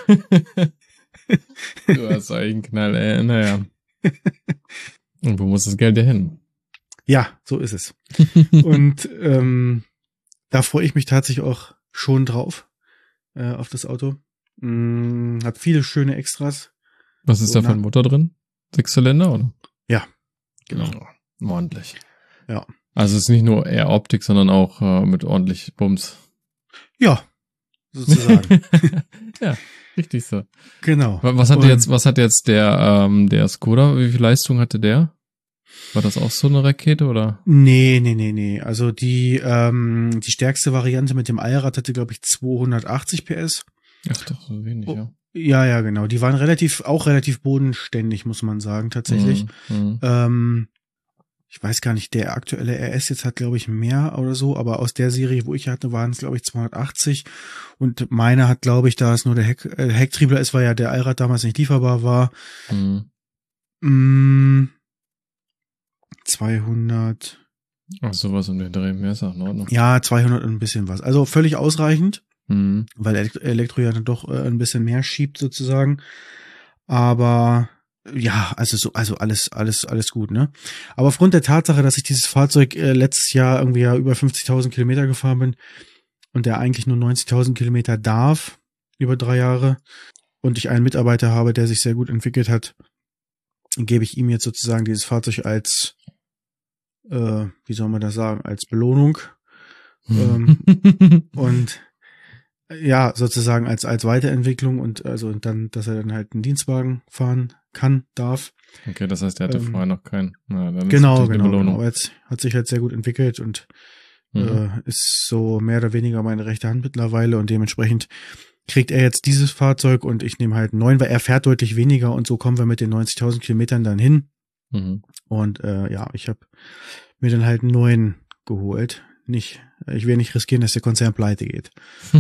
Du hast eigentlich einen Knall, ey, naja. Und wo muss das Geld denn hin? Ja, so ist es. Und ähm, da freue ich mich tatsächlich auch schon drauf, äh, auf das Auto. Mm, hat viele schöne Extras. Was ist so, da für ein Motor drin? Sechszylinder, oder? Ja, genau. Oh, ordentlich. Ja. Also es ist nicht nur eher Optik, sondern auch äh, mit ordentlich Bums. Ja, sozusagen. Ja, richtig so. Genau. Was hat jetzt, was hat jetzt der, ähm, der Skoda? Wie viel Leistung hatte der? War das auch so eine Rakete, oder? Nee, nee, nee, nee. Also die, ähm, die stärkste Variante mit dem Allrad hatte, glaube ich, zweihundertachtzig P S. Ach doch, so wenig, oh, ja. Ja, ja, genau. Die waren relativ, auch relativ bodenständig, muss man sagen, tatsächlich. Mhm. Ähm, ich weiß gar nicht, der aktuelle R S jetzt hat, glaube ich, mehr oder so, aber aus der Serie, wo ich hatte, waren es, glaube ich, zweihundertachtzig. Und meine hat, glaube ich, da es nur der Heck, äh, Hecktriebler ist, weil ja der Allrad damals nicht lieferbar war. Mhm. Mh, zweihundert. Ach, sowas um den Dreh, mehr ist auch in Ordnung. Ja, zweihundert und ein bisschen was. Also völlig ausreichend, mhm. weil Elektro ja dann doch äh, ein bisschen mehr schiebt sozusagen. Aber ja, also so, also alles, alles, alles gut, ne? Aber aufgrund der Tatsache, dass ich dieses Fahrzeug äh, letztes Jahr irgendwie ja über fünfzigtausend Kilometer gefahren bin und der eigentlich nur neunzigtausend Kilometer darf über drei Jahre und ich einen Mitarbeiter habe, der sich sehr gut entwickelt hat, gebe ich ihm jetzt sozusagen dieses Fahrzeug als, äh, wie soll man das sagen, als Belohnung ähm, und ja, sozusagen als als Weiterentwicklung und also dann, dass er dann halt einen Dienstwagen fahren kann, darf. Okay, das heißt, er hatte ähm, vorher noch keinen. Na, dann genau, ist genau, genau. Jetzt hat sich halt sehr gut entwickelt und mhm. äh, ist so mehr oder weniger meine rechte Hand mittlerweile und dementsprechend kriegt er jetzt dieses Fahrzeug und ich nehme halt einen neuen, weil er fährt deutlich weniger und so kommen wir mit den neunzigtausend Kilometern dann hin. Mhm. Und äh, ja, ich habe mir dann halt einen neuen geholt. Nicht, ich will nicht riskieren, dass der Konzern pleite geht.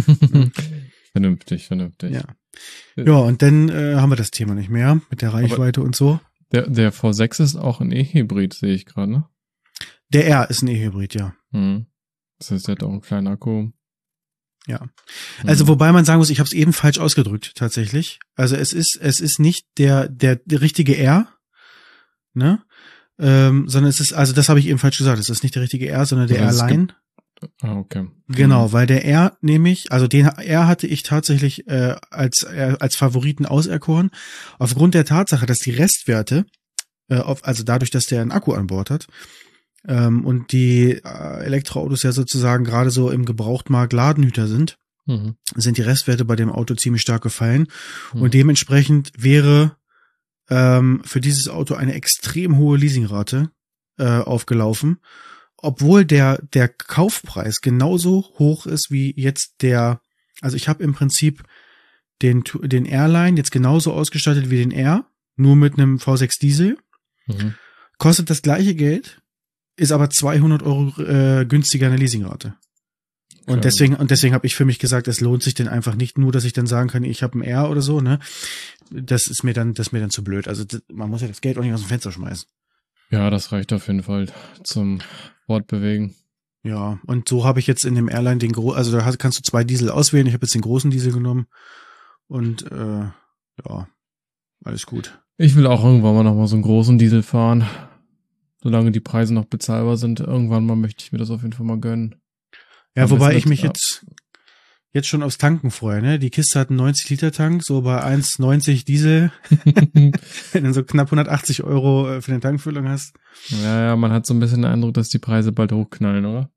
Vernünftig, vernünftig. Ja, ja und dann äh, haben wir das Thema nicht mehr mit der Reichweite aber und so. Der, der V sechs ist auch ein E-Hybrid, sehe ich gerade, ne? Der R ist ein E-Hybrid, ja. Mhm. Das heißt, der hat auch einen kleinen Akku. Ja. Also mhm. wobei man sagen muss, ich habe es eben falsch ausgedrückt, tatsächlich. Also es ist, es ist nicht der, der, der richtige R, ne? Ähm, sondern es ist, also das habe ich eben falsch gesagt, es ist nicht der richtige R, sondern der R-Line. Ah, okay. Genau, mhm. weil der R nämlich, also den R hatte ich tatsächlich äh, als äh, als Favoriten auserkoren, aufgrund der Tatsache, dass die Restwerte, äh, auf, also dadurch, dass der einen Akku an Bord hat, ähm, und die äh, Elektroautos ja sozusagen gerade so im Gebrauchtmarkt Ladenhüter sind, mhm. sind die Restwerte bei dem Auto ziemlich stark gefallen. Mhm. Und dementsprechend wäre ähm, für dieses Auto eine extrem hohe Leasingrate äh, aufgelaufen, obwohl der der Kaufpreis genauso hoch ist wie jetzt der, also ich habe im Prinzip den den R-Line jetzt genauso ausgestattet wie den R, nur mit einem V sechs Diesel, mhm. kostet das gleiche Geld, ist aber zweihundert Euro äh, günstiger eine Leasingrate. Und deswegen, und deswegen habe ich für mich gesagt, es lohnt sich denn einfach nicht nur, dass ich dann sagen kann, ich habe ein R oder so, ne? Das ist mir dann, das ist mir dann zu blöd. Also das, man muss ja das Geld auch nicht aus dem Fenster schmeißen. Ja, das reicht auf jeden Fall zum Fortbewegen. Ja, und so habe ich jetzt in dem Airline den großen, also da hast, kannst du zwei Diesel auswählen. Ich habe jetzt den großen Diesel genommen und äh, ja, alles gut. Ich will auch irgendwann mal nochmal so einen großen Diesel fahren. Solange die Preise noch bezahlbar sind, irgendwann mal möchte ich mir das auf jeden Fall mal gönnen. Ja, aber wobei ich mich ja. jetzt jetzt schon aufs Tanken freue, ne? Die Kiste hat einen neunzig Liter Tank, so bei eins neunzig Diesel, wenn du so knapp hundertachtzig Euro für eine Tankfüllung hast. Ja, ja, man hat so ein bisschen den Eindruck, dass die Preise bald hochknallen, oder?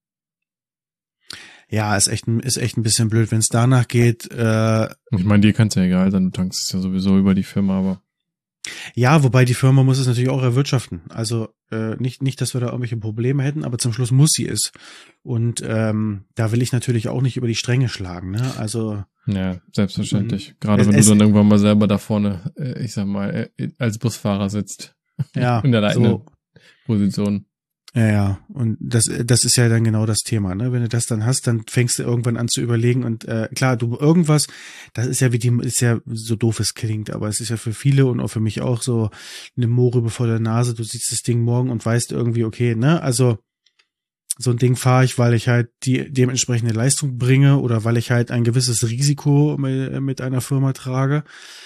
Ja, ist echt, ist echt ein bisschen blöd, wenn es danach geht. Äh, ich meine, dir kann es ja egal sein, du tankst es ja sowieso über die Firma, aber. Ja, wobei die Firma muss es natürlich auch erwirtschaften. Also äh, nicht, nicht, dass wir da irgendwelche Probleme hätten, aber zum Schluss muss sie es. Und ähm, da will ich natürlich auch nicht über die Stränge schlagen, ne? Also ja, selbstverständlich. Gerade wenn du dann irgendwann mal selber da vorne, äh, ich sag mal, äh, als Busfahrer sitzt. Ja, in der leitenden so. Position. Ja, ja, und das, das ist ja dann genau das Thema, ne? Wenn du das dann hast, dann fängst du irgendwann an zu überlegen und äh, klar, du irgendwas, das ist ja wie die, ist ja so doof es klingt, aber es ist ja für viele und auch für mich auch so eine Mohrrübe vor der Nase. Du siehst das Ding morgen und weißt irgendwie, okay, ne? Also so ein Ding fahre ich, weil ich halt die dementsprechende Leistung bringe oder weil ich halt ein gewisses Risiko mit, mit einer Firma trage.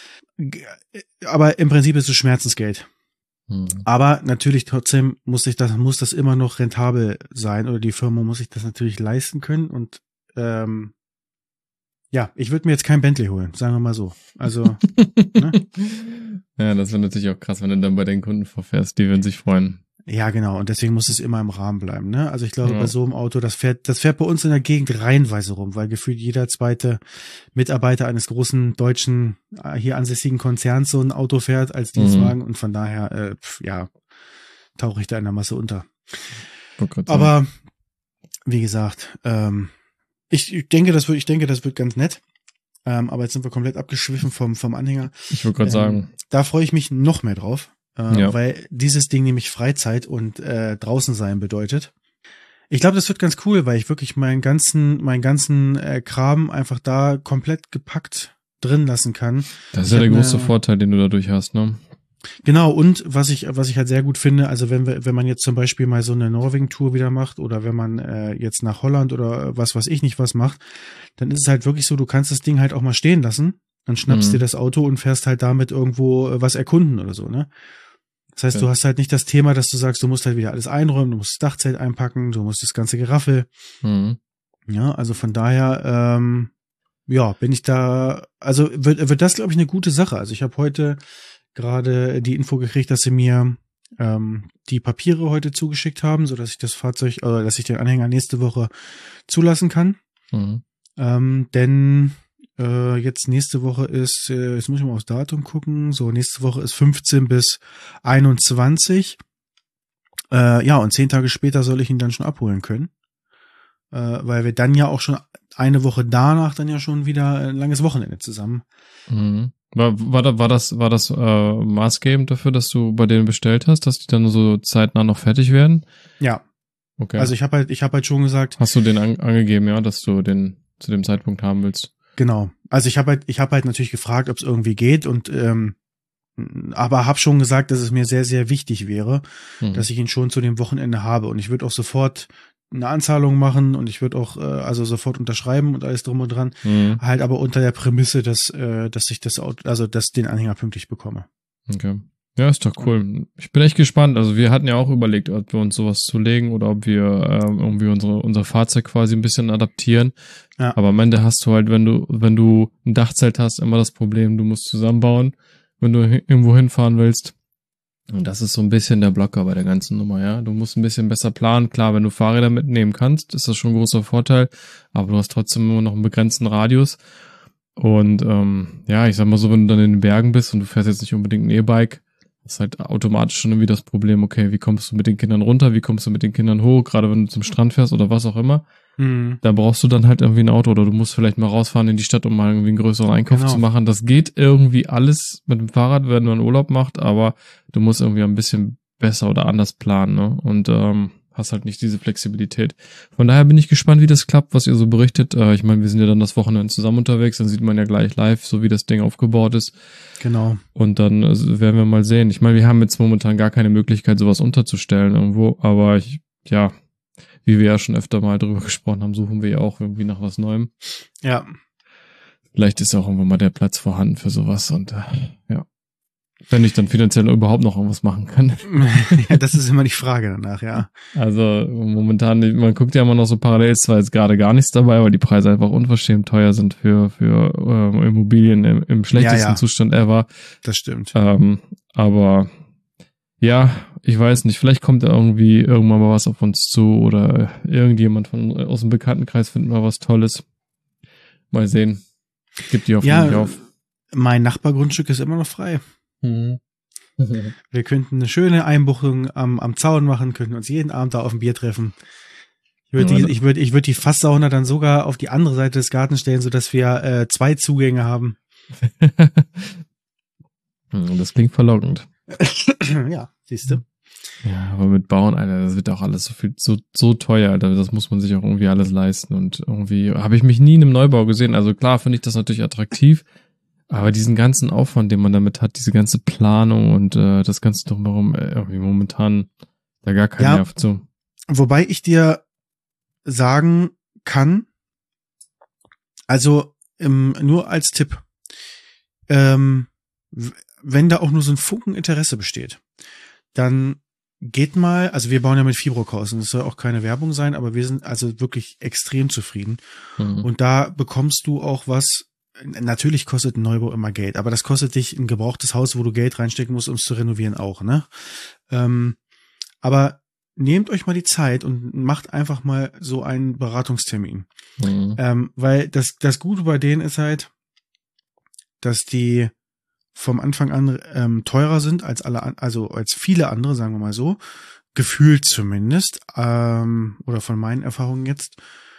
Aber im Prinzip ist es Schmerzensgeld. Hm. Aber natürlich trotzdem muss ich das, muss das immer noch rentabel sein oder die Firma muss sich das natürlich leisten können und ähm, ja, ich würde mir jetzt kein Bentley holen, sagen wir mal so. Also ne? Ja, das wäre natürlich auch krass, wenn du dann bei den Kunden verfährst, die würden sich freuen. Ja, genau, und deswegen muss es immer im Rahmen bleiben, ne? Also ich glaube, ja. bei so einem Auto, das fährt, das fährt bei uns in der Gegend reihenweise rum, weil gefühlt jeder zweite Mitarbeiter eines großen deutschen, hier ansässigen Konzerns so ein Auto fährt als Dienstwagen mhm. und von daher, äh, pf, ja, tauche ich da in der Masse unter. Aber wie gesagt, ähm, ich, ich denke, das wird, ich denke, das wird ganz nett. Ähm, aber jetzt sind wir komplett abgeschwiffen vom, vom Anhänger. Ich würde gerade ähm, sagen. Da freue ich mich noch mehr drauf. Äh, ja. Weil dieses Ding nämlich Freizeit und äh, draußen sein bedeutet. Ich glaube, das wird ganz cool, weil ich wirklich meinen ganzen, meinen ganzen äh, Kram einfach da komplett gepackt drin lassen kann. Das ist ja der große Vorteil, den du dadurch hast, ne? Genau, und was ich, was ich halt sehr gut finde, also wenn wir, wenn man jetzt zum Beispiel mal so eine Norwegen-Tour wieder macht oder wenn man äh, jetzt nach Holland oder was weiß ich nicht was macht, dann ist es halt wirklich so, du kannst das Ding halt auch mal stehen lassen, dann schnappst mhm. dir das Auto und fährst halt damit irgendwo äh, was erkunden oder so, ne? Das heißt, ja. du hast halt nicht das Thema, dass du sagst, du musst halt wieder alles einräumen, du musst das Dachzelt einpacken, du musst das ganze Geraffel. Mhm. Ja, also von daher, ähm, ja, bin ich da, also wird, wird das, glaube ich, eine gute Sache. Also ich habe heute gerade die Info gekriegt, dass sie mir ähm, die Papiere heute zugeschickt haben, so dass ich das Fahrzeug, oder dass ich den Anhänger nächste Woche zulassen kann. Mhm. Ähm, denn Äh, jetzt nächste Woche ist, äh, jetzt muss ich mal aufs Datum gucken, so nächste Woche ist fünfzehn bis einundzwanzig. Äh, ja, und zehn Tage später soll ich ihn dann schon abholen können. Äh, weil wir dann ja auch schon eine Woche danach dann ja schon wieder ein langes Wochenende zusammen. Mhm. War, war, da, war das, war das äh, maßgebend dafür, dass du bei denen bestellt hast, dass die dann so zeitnah noch fertig werden? Ja. Okay. Also ich habe halt, ich habe halt schon gesagt. Hast du den an, angegeben, ja, dass du den zu dem Zeitpunkt haben willst? Genau. Also ich habe halt, ich habe halt natürlich gefragt, ob es irgendwie geht und ähm, aber habe schon gesagt, dass es mir sehr, sehr wichtig wäre, mhm. dass ich ihn schon zu dem Wochenende habe und ich würde auch sofort eine Anzahlung machen und ich würde auch äh, also sofort unterschreiben und alles drum und dran, mhm. halt aber unter der Prämisse, dass äh, dass ich das Auto, also dass den Anhänger pünktlich bekomme. Okay. Ja, ist doch cool. Ich bin echt gespannt. Also wir hatten ja auch überlegt, ob wir uns sowas zulegen oder ob wir ähm, irgendwie unsere unser Fahrzeug quasi ein bisschen adaptieren. Ja. Aber am Ende hast du halt, wenn du wenn du ein Dachzelt hast, immer das Problem, du musst zusammenbauen, wenn du h- irgendwo hinfahren willst. Und das ist so ein bisschen der Blocker bei der ganzen Nummer, ja. Du musst ein bisschen besser planen. Klar, wenn du Fahrräder mitnehmen kannst, ist das schon ein großer Vorteil. Aber du hast trotzdem immer noch einen begrenzten Radius. Und ähm, ja, ich sag mal so, wenn du dann in den Bergen bist und du fährst jetzt nicht unbedingt ein E-Bike, ist halt automatisch schon irgendwie das Problem, okay, wie kommst du mit den Kindern runter, wie kommst du mit den Kindern hoch, gerade wenn du zum Strand fährst oder was auch immer. Mhm. Da brauchst du dann halt irgendwie ein Auto oder du musst vielleicht mal rausfahren in die Stadt, um mal irgendwie einen größeren Einkauf genau. zu machen. Das geht irgendwie alles mit dem Fahrrad, wenn man Urlaub macht, aber du musst irgendwie ein bisschen besser oder anders planen, ne? Und ähm, hast halt nicht diese Flexibilität. Von daher bin ich gespannt, wie das klappt, was ihr so berichtet. Äh, ich meine, wir sind ja dann das Wochenende zusammen unterwegs, dann sieht man ja gleich live, so wie das Ding aufgebaut ist. Genau. Und dann also, werden wir mal sehen. Ich meine, wir haben jetzt momentan gar keine Möglichkeit, sowas unterzustellen irgendwo, aber ich, ja, wie wir ja schon öfter mal drüber gesprochen haben, suchen wir ja auch irgendwie nach was Neuem. Ja. Vielleicht ist auch irgendwann mal der Platz vorhanden für sowas und äh, ja. Wenn ich dann finanziell überhaupt noch irgendwas machen kann. Ja, das ist immer die Frage danach, ja. Also momentan, man guckt ja immer noch so parallel, ist zwar jetzt gerade gar nichts dabei, weil die Preise einfach unverschämt teuer sind für für ähm, Immobilien im, im schlechtesten ja, ja. Zustand ever. Das stimmt. Ähm, aber ja, ich weiß nicht, vielleicht kommt da irgendwie irgendwann mal was auf uns zu oder irgendjemand von aus dem Bekanntenkreis findet mal was Tolles. Mal sehen. Gibt die Hoffnung ja, nicht auf. Mein Nachbargrundstück ist immer noch frei. Mhm. Wir könnten eine schöne Einbuchtung am, am Zaun machen, könnten uns jeden Abend da auf ein Bier treffen. Ich würde die, ich würde, ich würde die Fasssauna dann sogar auf die andere Seite des Gartens stellen, sodass wir äh, zwei Zugänge haben. Das klingt verlockend. Ja, siehst du. Ja, aber mit Bauen, Alter, das wird auch alles so viel, so, so teuer, Alter. Das muss man sich auch irgendwie alles leisten. Und irgendwie habe ich mich nie in einem Neubau gesehen. Also klar finde ich das natürlich attraktiv. Aber diesen ganzen Aufwand, den man damit hat, diese ganze Planung und äh, das Ganze drumherum, äh, irgendwie momentan da gar kein ja, Nerv zu. Wobei ich dir sagen kann, also ähm, nur als Tipp, ähm, wenn da auch nur so ein Funken Interesse besteht, dann geht mal, also wir bauen ja mit Fibrohaus und das soll auch keine Werbung sein, aber wir sind also wirklich extrem zufrieden. Mhm. Und da bekommst du auch was. Natürlich kostet ein Neubau immer Geld, aber das kostet dich ein gebrauchtes Haus, wo du Geld reinstecken musst, um es zu renovieren auch, ne? Ähm, aber nehmt euch mal die Zeit und macht einfach mal so einen Beratungstermin. Mhm. Ähm, weil das, das Gute bei denen ist halt, dass die vom Anfang an ähm, teurer sind als alle, also als viele andere, sagen wir mal so, gefühlt zumindest, ähm, oder von meinen Erfahrungen jetzt,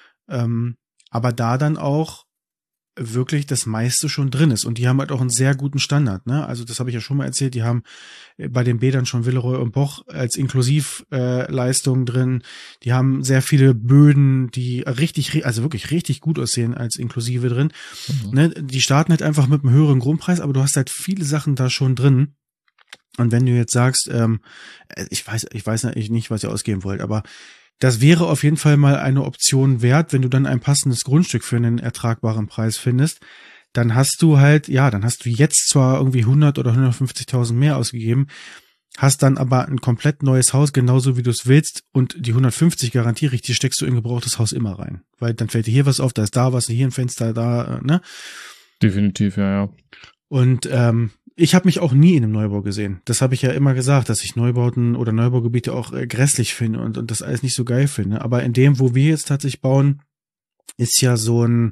ähm, aber da dann auch wirklich das meiste schon drin ist. Und die haben halt auch einen sehr guten Standard, ne? Also das habe ich ja schon mal erzählt, die haben bei den Bädern schon Villeroy und Boch als Inklusivleistung äh, drin. Die haben sehr viele Böden, die richtig, also wirklich richtig gut aussehen als Inklusive drin. Mhm. Ne? Die starten halt einfach mit einem höheren Grundpreis, aber du hast halt viele Sachen da schon drin. Und wenn du jetzt sagst, ähm, ich weiß, ich weiß nicht, was ihr ausgeben wollt, aber das wäre auf jeden Fall mal eine Option wert, wenn du dann ein passendes Grundstück für einen ertragbaren Preis findest. Dann hast du halt, ja, dann hast du jetzt zwar irgendwie hundert oder hundertfünfzigtausend mehr ausgegeben, hast dann aber ein komplett neues Haus, genauso wie du es willst, und die hundertfünfzig garantiere ich, die steckst du in ein gebrauchtes Haus immer rein. Weil dann fällt dir hier was auf, da ist da was, hier ein Fenster, da, ne? Definitiv, ja, ja. Und ähm, ich habe mich auch nie in einem Neubau gesehen. Das habe ich ja immer gesagt, dass ich Neubauten oder Neubaugebiete auch äh, grässlich finde und, und das alles nicht so geil finde. Aber in dem, wo wir jetzt tatsächlich bauen, ist ja so ein,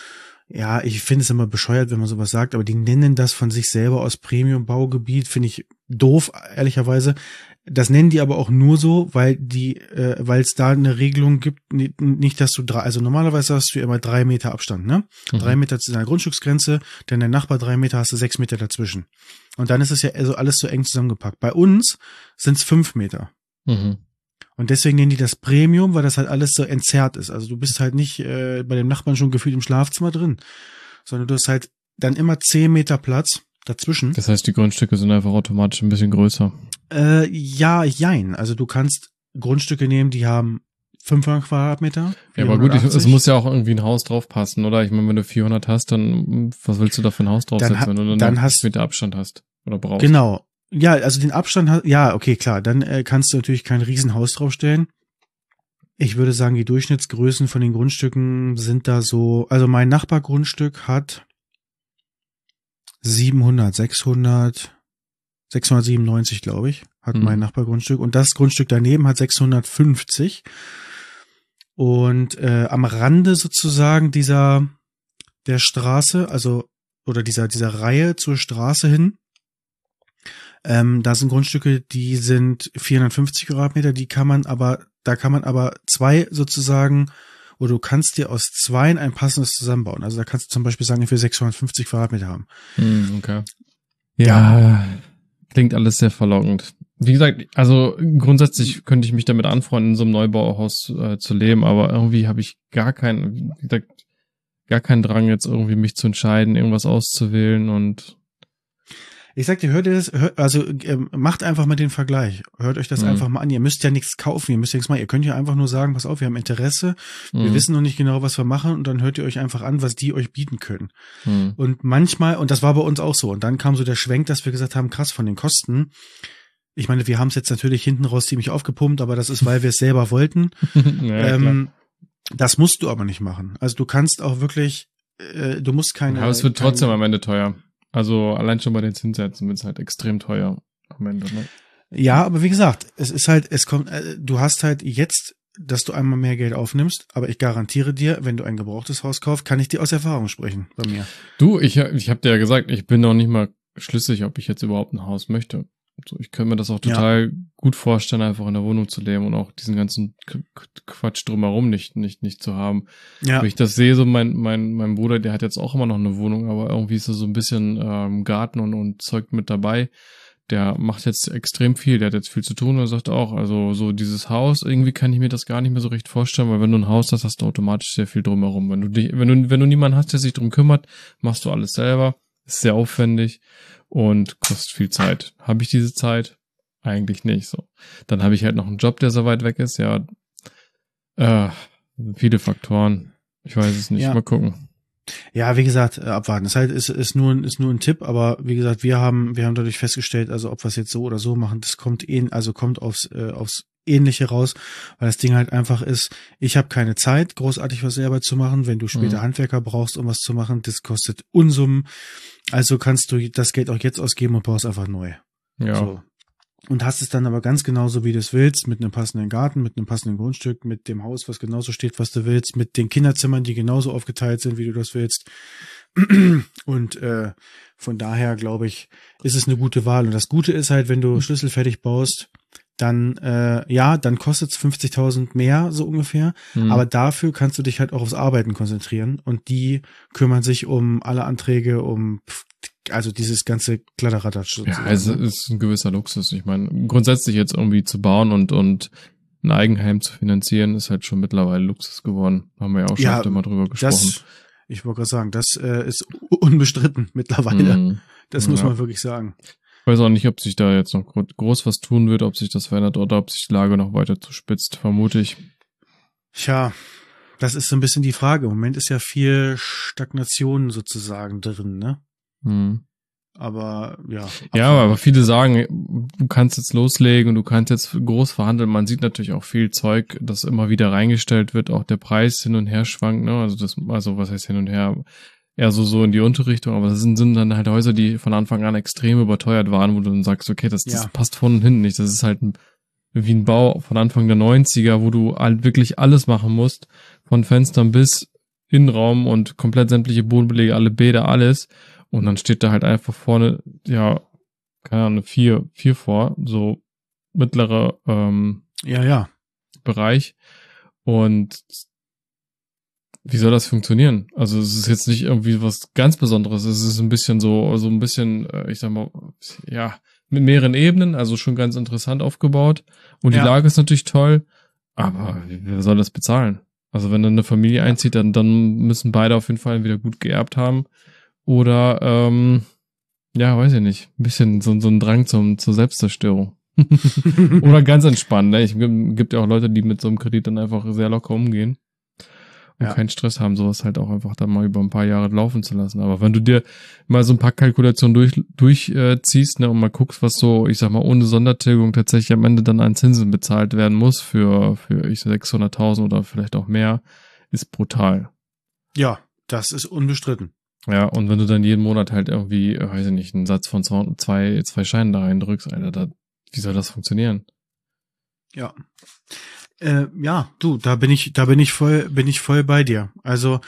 ja, ich finde es immer bescheuert, wenn man sowas sagt, aber die nennen das von sich selber aus Premium-Baugebiet, finde ich doof, ehrlicherweise. Das nennen die aber auch nur so, weil die, äh, weil es da eine Regelung gibt, nicht, dass du drei, also normalerweise hast du immer drei Meter Abstand, ne? Mhm. Drei Meter zu deiner Grundstücksgrenze, denn der Nachbar drei Meter, hast du sechs Meter dazwischen. Und dann ist es ja also alles so eng zusammengepackt. Bei uns sind es fünf Meter. Mhm. Und deswegen nennen die das Premium, weil das halt alles so entzerrt ist. Also du bist halt nicht äh, bei dem Nachbarn schon gefühlt im Schlafzimmer drin, sondern du hast halt dann immer zehn Meter Platz dazwischen. Das heißt, die Grundstücke sind einfach automatisch ein bisschen größer. Äh, ja, jein. Also du kannst Grundstücke nehmen, die haben fünfhundert Quadratmeter. Ja, aber gut, ich, es muss ja auch irgendwie ein Haus draufpassen, oder? Ich meine, wenn du vierhundert hast, dann was willst du da für ein Haus draufsetzen, dann, wenn du dann, dann noch hast, Meter Abstand hast oder brauchst? Genau. Ja, also den Abstand hat, ja, okay, klar. Dann äh, kannst du natürlich kein Riesenhaus draufstellen. Ich würde sagen, die Durchschnittsgrößen von den Grundstücken sind da so, also mein Nachbargrundstück hat siebenhundert, sechshundert, sechshundertsiebenundneunzig, glaube ich, hat mhm. mein Nachbargrundstück. Und das Grundstück daneben hat sechshundertfünfzig. Und äh, am Rande sozusagen dieser der Straße, also oder dieser dieser Reihe zur Straße hin, ähm, da sind Grundstücke, die sind vierhundertfünfzig Quadratmeter, die kann man aber, da kann man aber zwei sozusagen, oder du kannst dir aus zweien ein passendes zusammenbauen. Also da kannst du zum Beispiel sagen, ich will sechshundertfünfzig Quadratmeter haben. Mhm, okay. Ja, ja, klingt alles sehr verlockend. Wie gesagt, also grundsätzlich könnte ich mich damit anfreunden, in so einem Neubauhaus äh, zu leben, aber irgendwie habe ich gar keinen, wie gesagt, gar keinen Drang jetzt irgendwie mich zu entscheiden, irgendwas auszuwählen und Ich sag dir, hört ihr das, hört, also ähm, macht einfach mal den Vergleich. Hört euch das mhm. einfach mal an. Ihr müsst ja nichts kaufen, ihr müsst ja nichts machen. Ihr könnt ja einfach nur sagen, pass auf, wir haben Interesse, mhm. wir wissen noch nicht genau, was wir machen und dann hört ihr euch einfach an, was die euch bieten können. Mhm. Und manchmal, und das war bei uns auch so, und dann kam so der Schwenk, dass wir gesagt haben, krass, von den Kosten, ich meine, wir haben es jetzt natürlich hinten raus ziemlich aufgepumpt, aber das ist, weil wir es selber wollten. ja, ähm, das musst du aber nicht machen. Also du kannst auch wirklich, äh, du musst keine... Aber es wird keine, trotzdem am Ende teuer. Also allein schon bei den Zinssätzen wird es halt extrem teuer am Ende, ne? Ja, aber wie gesagt, es ist halt, es kommt, äh, du hast halt jetzt, dass du einmal mehr Geld aufnimmst, aber ich garantiere dir, wenn du ein gebrauchtes Haus kaufst, kann ich dir aus Erfahrung sprechen bei mir. Du, ich, ich habe dir ja gesagt, ich bin noch nicht mal schlüssig, ob ich jetzt überhaupt ein Haus möchte. So, ich könnte mir das auch total ja. gut vorstellen, einfach in der Wohnung zu leben und auch diesen ganzen Quatsch drumherum nicht, nicht, nicht zu haben. Ja. Wenn ich das sehe, so mein, mein, mein Bruder, der hat jetzt auch immer noch eine Wohnung, aber irgendwie ist er so ein bisschen ähm, Garten und, und Zeug mit dabei. Der macht jetzt extrem viel, der hat jetzt viel zu tun und er sagt auch, also so dieses Haus, irgendwie kann ich mir das gar nicht mehr so recht vorstellen, weil wenn du ein Haus hast, hast du automatisch sehr viel drumherum. Wenn du dich, wenn du, wenn du niemanden hast, der sich drum kümmert, machst du alles selber, ist sehr aufwendig. Und kostet viel Zeit. Habe ich diese Zeit? Eigentlich nicht so. Dann habe ich halt noch einen Job, der so weit weg ist. Ja, äh, viele Faktoren. Ich weiß es nicht. Ja. Mal gucken. Ja, wie gesagt, abwarten. Das heißt, ist, ist nur, ist nur ein Tipp, aber wie gesagt, wir haben, wir haben dadurch festgestellt, also ob wir es jetzt so oder so machen, das kommt eh, also kommt aufs, äh, aufs Ähnliche raus, weil das Ding halt einfach ist, ich habe keine Zeit, großartig was selber zu machen. Wenn du später mhm. Handwerker brauchst, um was zu machen, das kostet Unsummen. Also kannst du das Geld auch jetzt ausgeben und baust einfach neu. Ja. So. Und hast es dann aber ganz genauso, wie du es willst, mit einem passenden Garten, mit einem passenden Grundstück, mit dem Haus, was genauso steht, was du willst, mit den Kinderzimmern, die genauso aufgeteilt sind, wie du das willst. Und äh, von daher, glaube ich, ist es eine gute Wahl. Und das Gute ist halt, wenn du schlüsselfertig baust, dann, äh, ja, dann kostet es fünfzigtausend mehr, so ungefähr. Mhm. Aber dafür kannst du dich halt auch aufs Arbeiten konzentrieren. Und die kümmern sich um alle Anträge, um, also dieses ganze Kladderadatsch. Ja, also es ist ein gewisser Luxus. Ich meine, grundsätzlich jetzt irgendwie zu bauen und, und ein Eigenheim zu finanzieren, ist halt schon mittlerweile Luxus geworden. Haben wir ja auch schon ja, öfter mal drüber gesprochen. Das, ich wollte gerade sagen, das äh, ist unbestritten mittlerweile. Mhm. Das muss ja. man wirklich sagen. Ich weiß auch nicht, ob sich da jetzt noch groß was tun wird, ob sich das verändert oder ob sich die Lage noch weiter zuspitzt, vermute ich. Tja, das ist so ein bisschen die Frage. Im Moment ist ja viel Stagnation sozusagen drin, ne? Hm. Aber, ja. Ja, aber viele sagen, du kannst jetzt loslegen und du kannst jetzt groß verhandeln. Man sieht natürlich auch viel Zeug, das immer wieder reingestellt wird, auch der Preis hin und her schwankt, ne? Also das, also was heißt hin und her? Eher so, so in die Unterrichtung, aber das sind, sind dann halt Häuser, die von Anfang an extrem überteuert waren, wo du dann sagst, okay, das, das ja. passt vorne und hinten nicht. Das ist halt ein, wie ein Bau von Anfang der neunziger, wo du halt wirklich alles machen musst, von Fenstern bis Innenraum und komplett sämtliche Bodenbelege, alle Bäder, alles. Und dann steht da halt einfach vorne, ja, keine Ahnung, eine vier, vier vor, so mittlerer ähm, ja, ja. Bereich. Und wie soll das funktionieren? Also es ist jetzt nicht irgendwie was ganz Besonderes. Es ist ein bisschen so, so ein bisschen, ich sag mal, ja, mit mehreren Ebenen, also schon ganz interessant aufgebaut. Und die ja. Lage ist natürlich toll, aber wer soll das bezahlen? Also wenn dann eine Familie einzieht, dann, dann müssen beide auf jeden Fall wieder gut geerbt haben. Oder, ähm, ja, weiß ich nicht, ein bisschen so, so ein Drang zum, zur Selbstzerstörung. Oder ganz entspannt, ne? Es gibt ja auch Leute, die mit so einem Kredit dann einfach sehr locker umgehen. Und ja. keinen Stress haben, sowas halt auch einfach dann mal über ein paar Jahre laufen zu lassen. Aber wenn du dir mal so ein paar Kalkulationen durch, durchziehst, äh, ne, und mal guckst, was so, ich sag mal, ohne Sondertilgung tatsächlich am Ende dann an Zinsen bezahlt werden muss für, für, ich sechshunderttausend oder vielleicht auch mehr, ist brutal. Ja, das ist unbestritten. Ja, und wenn du dann jeden Monat halt irgendwie, weiß ich nicht, einen Satz von zwei, zwei Scheinen da reindrückst, Alter, da, wie soll das funktionieren? Ja. Äh, ja, du, da bin ich, da bin ich voll, bin ich voll bei dir. Also,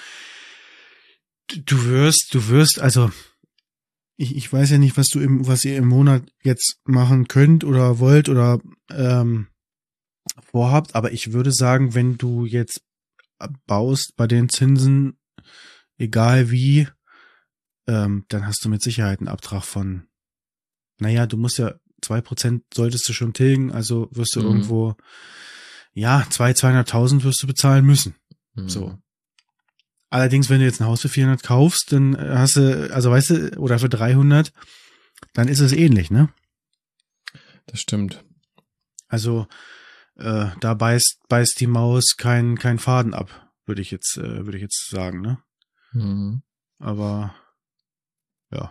du wirst, du wirst, also, ich, ich weiß ja nicht, was du im, was ihr im Monat jetzt machen könnt oder wollt oder ähm, vorhabt, aber ich würde sagen, wenn du jetzt baust bei den Zinsen, egal wie, ähm, dann hast du mit Sicherheit einen Abtrag von, naja, du musst ja, zwei Prozent solltest du schon tilgen, also wirst du mhm. irgendwo, ja, zwei, zweihunderttausend wirst du bezahlen müssen. Mhm. So. Allerdings, wenn du jetzt ein Haus für vierhundert kaufst, dann hast du, also weißt du, oder für dreihundert, dann ist es ähnlich, ne? Das stimmt. Also äh, da beißt beißt die Maus kein kein Faden ab, würde ich jetzt äh, würde ich jetzt sagen, ne? Mhm. Aber ja.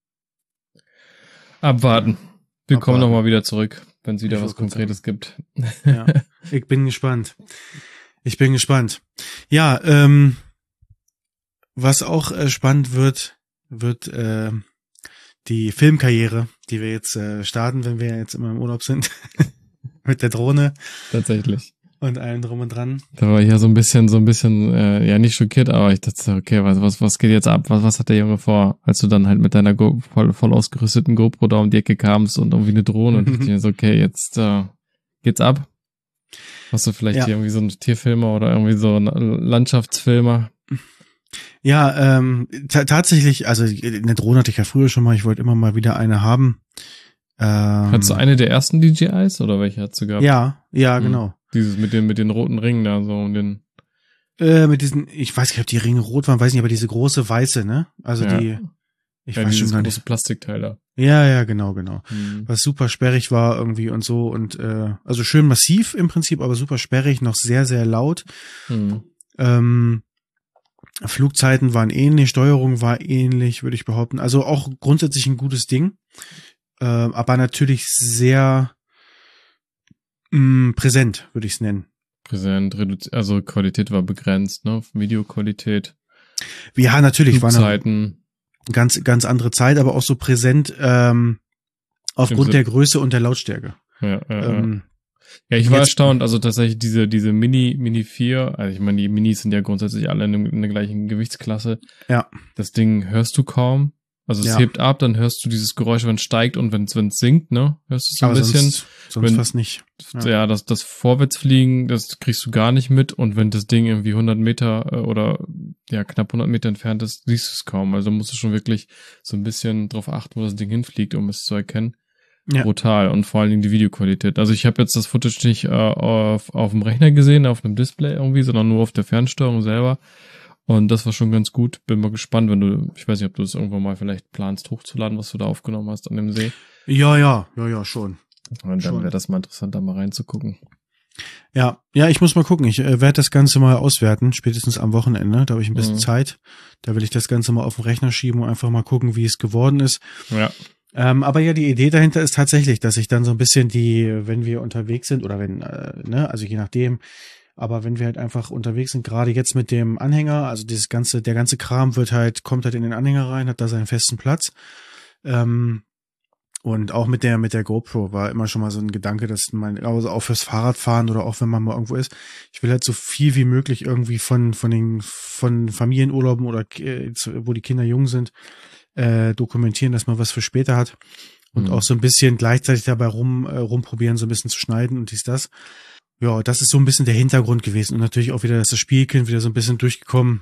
Abwarten. Wir Abwarten. kommen nochmal wieder zurück, wenn es wieder ich was Konkretes gibt. Ja, ich bin gespannt. Ich bin gespannt. Ja, ähm, was auch äh, spannend wird, wird äh, die Filmkarriere, die wir jetzt äh, starten, wenn wir jetzt immer im Urlaub sind. Mit der Drohne. Tatsächlich. Und allem drum und dran. Da war ich ja so ein bisschen, so ein bisschen, äh, ja nicht schockiert, aber ich dachte, okay, was, was, was geht jetzt ab? Was, was hat der Junge vor? Als du dann halt mit deiner Go voll, voll ausgerüsteten GoPro da um die Ecke kamst und irgendwie eine Drohne und ich dachte mir so, okay, jetzt äh, geht's ab. Hast du vielleicht ja. hier irgendwie so einen Tierfilmer oder irgendwie so einen Landschaftsfilmer? Ja, ähm, tatsächlich, also eine Drohne hatte ich ja früher schon mal, ich wollte immer mal wieder eine haben. Ähm, Hattest du eine der ersten D J Is oder welche hast du gehabt? Ja, ja, genau. Hm. Dieses mit den mit den roten Ringen da so und den äh, mit diesen, ich weiß nicht, ob die Ringe rot waren, weiß nicht, aber diese große weiße, ne? Also ja. die ich ja, weiß schon gar nicht. Große Plastikteil da. Ja, ja, genau, genau. Hm. Was super sperrig war irgendwie und so und äh, also schön massiv im Prinzip, aber super sperrig, noch sehr sehr laut. Hm. Ähm, Flugzeiten waren ähnlich, Steuerung war ähnlich, würde ich behaupten. Also auch grundsätzlich ein gutes Ding. Äh, aber natürlich sehr mh, präsent, würde ich es nennen. Präsent, also Qualität war begrenzt, ne? Videoqualität. Ja, natürlich war eine ganz, ganz andere Zeit, aber auch so präsent ähm, aufgrund der Größe und der Lautstärke. Ja, ja, ähm, ja. ja ich war erstaunt, also tatsächlich diese diese Mini Mini vier, also ich meine, die Minis sind ja grundsätzlich alle in, in der gleichen Gewichtsklasse. Ja. Das Ding hörst du kaum. Also es ja. hebt ab, dann hörst du dieses Geräusch, wenn es steigt und wenn es wenn es sinkt, ne? Hörst du es so ein Aber bisschen. Sonst, sonst wenn, fast nicht. Ja, ja das, das Vorwärtsfliegen, das kriegst du gar nicht mit. Und wenn das Ding irgendwie hundert Meter äh, oder ja knapp hundert Meter entfernt ist, siehst du es kaum. Also musst du schon wirklich so ein bisschen drauf achten, wo das Ding hinfliegt, um es zu erkennen. Ja. Brutal. Und vor allen Dingen die Videoqualität. Also ich habe jetzt das Footage nicht äh, auf, auf dem Rechner gesehen, auf einem Display irgendwie, sondern nur auf der Fernsteuerung selber. Und das war schon ganz gut. Bin mal gespannt, wenn du, ich weiß nicht, ob du das irgendwann mal vielleicht planst hochzuladen, was du da aufgenommen hast an dem See. Ja, ja, ja, ja, schon. Und dann wäre das mal interessant, da mal reinzugucken. Ja, ja, ich muss mal gucken. Ich äh, werde das Ganze mal auswerten, spätestens am Wochenende. Da habe ich ein bisschen mhm. Zeit. Da will ich das Ganze mal auf den Rechner schieben und einfach mal gucken, wie es geworden ist. Ja. Ähm, aber ja, die Idee dahinter ist tatsächlich, dass ich dann so ein bisschen die, wenn wir unterwegs sind oder wenn, äh, ne, also je nachdem, aber wenn wir halt einfach unterwegs sind, gerade jetzt mit dem Anhänger, also dieses ganze, der ganze Kram wird halt, kommt halt in den Anhänger rein, hat da seinen festen Platz. Ähm, und auch mit der, mit der GoPro war immer schon mal so ein Gedanke, dass man, also auch fürs Fahrradfahren oder auch wenn man mal irgendwo ist, ich will halt so viel wie möglich irgendwie von, von den, von Familienurlauben oder äh, wo die Kinder jung sind, äh, dokumentieren, dass man was für später hat. Und mhm. auch so ein bisschen gleichzeitig dabei rum, äh, rumprobieren, so ein bisschen zu schneiden und dies, das. Ja, das ist so ein bisschen der Hintergrund gewesen und natürlich auch wieder, dass das Spielkind wieder so ein bisschen durchgekommen.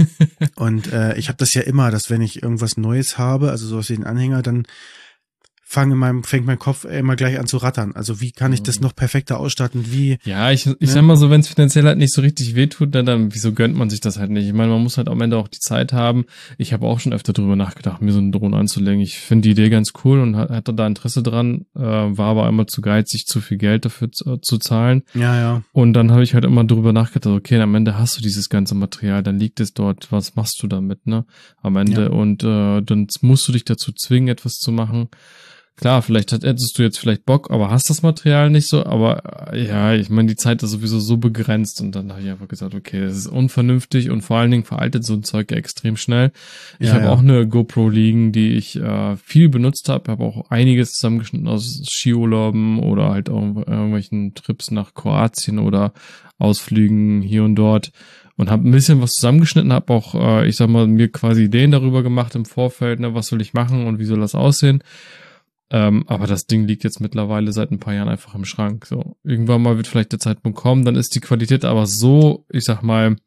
Und äh, ich habe das ja immer, dass wenn ich irgendwas Neues habe, also sowas wie den Anhänger, dann fang in meinem, fängt mein Kopf immer gleich an zu rattern. Also wie kann ich das noch perfekter ausstatten? Wie? Ja, ich, ich ne? sag mal so, wenn es finanziell halt nicht so richtig wehtut, dann, dann wieso gönnt man sich das halt nicht? Ich meine, man muss halt am Ende auch die Zeit haben. Ich habe auch schon öfter drüber nachgedacht, mir so einen Drohnen anzulegen. Ich finde die Idee ganz cool und hatte da Interesse dran, äh, war aber immer zu geizig, zu viel Geld dafür zu, zu zahlen. Ja, ja. Und dann habe ich halt immer drüber nachgedacht, okay, am Ende hast du dieses ganze Material, dann liegt es dort, was machst du damit, ne? Am Ende ja. und äh, dann musst du dich dazu zwingen, etwas zu machen. Klar, vielleicht hättest du jetzt vielleicht Bock, aber hast das Material nicht so, aber äh, ja, ich meine, die Zeit ist sowieso so begrenzt und dann habe ich einfach gesagt, okay, das ist unvernünftig und vor allen Dingen veraltet so ein Zeug ja extrem schnell. Ich ja, habe ja. auch eine GoPro liegen, die ich äh, viel benutzt habe, habe auch einiges zusammengeschnitten aus Skiurlauben oder halt auch irgendwelchen Trips nach Kroatien oder Ausflügen hier und dort. Und habe ein bisschen was zusammengeschnitten, habe auch, äh, ich sag mal, mir quasi Ideen darüber gemacht im Vorfeld, ne, was soll ich machen und wie soll das aussehen. Ähm, aber das Ding liegt jetzt mittlerweile seit ein paar Jahren einfach im Schrank. So, irgendwann mal wird vielleicht der Zeitpunkt kommen, dann ist die Qualität aber so, ich sag mal,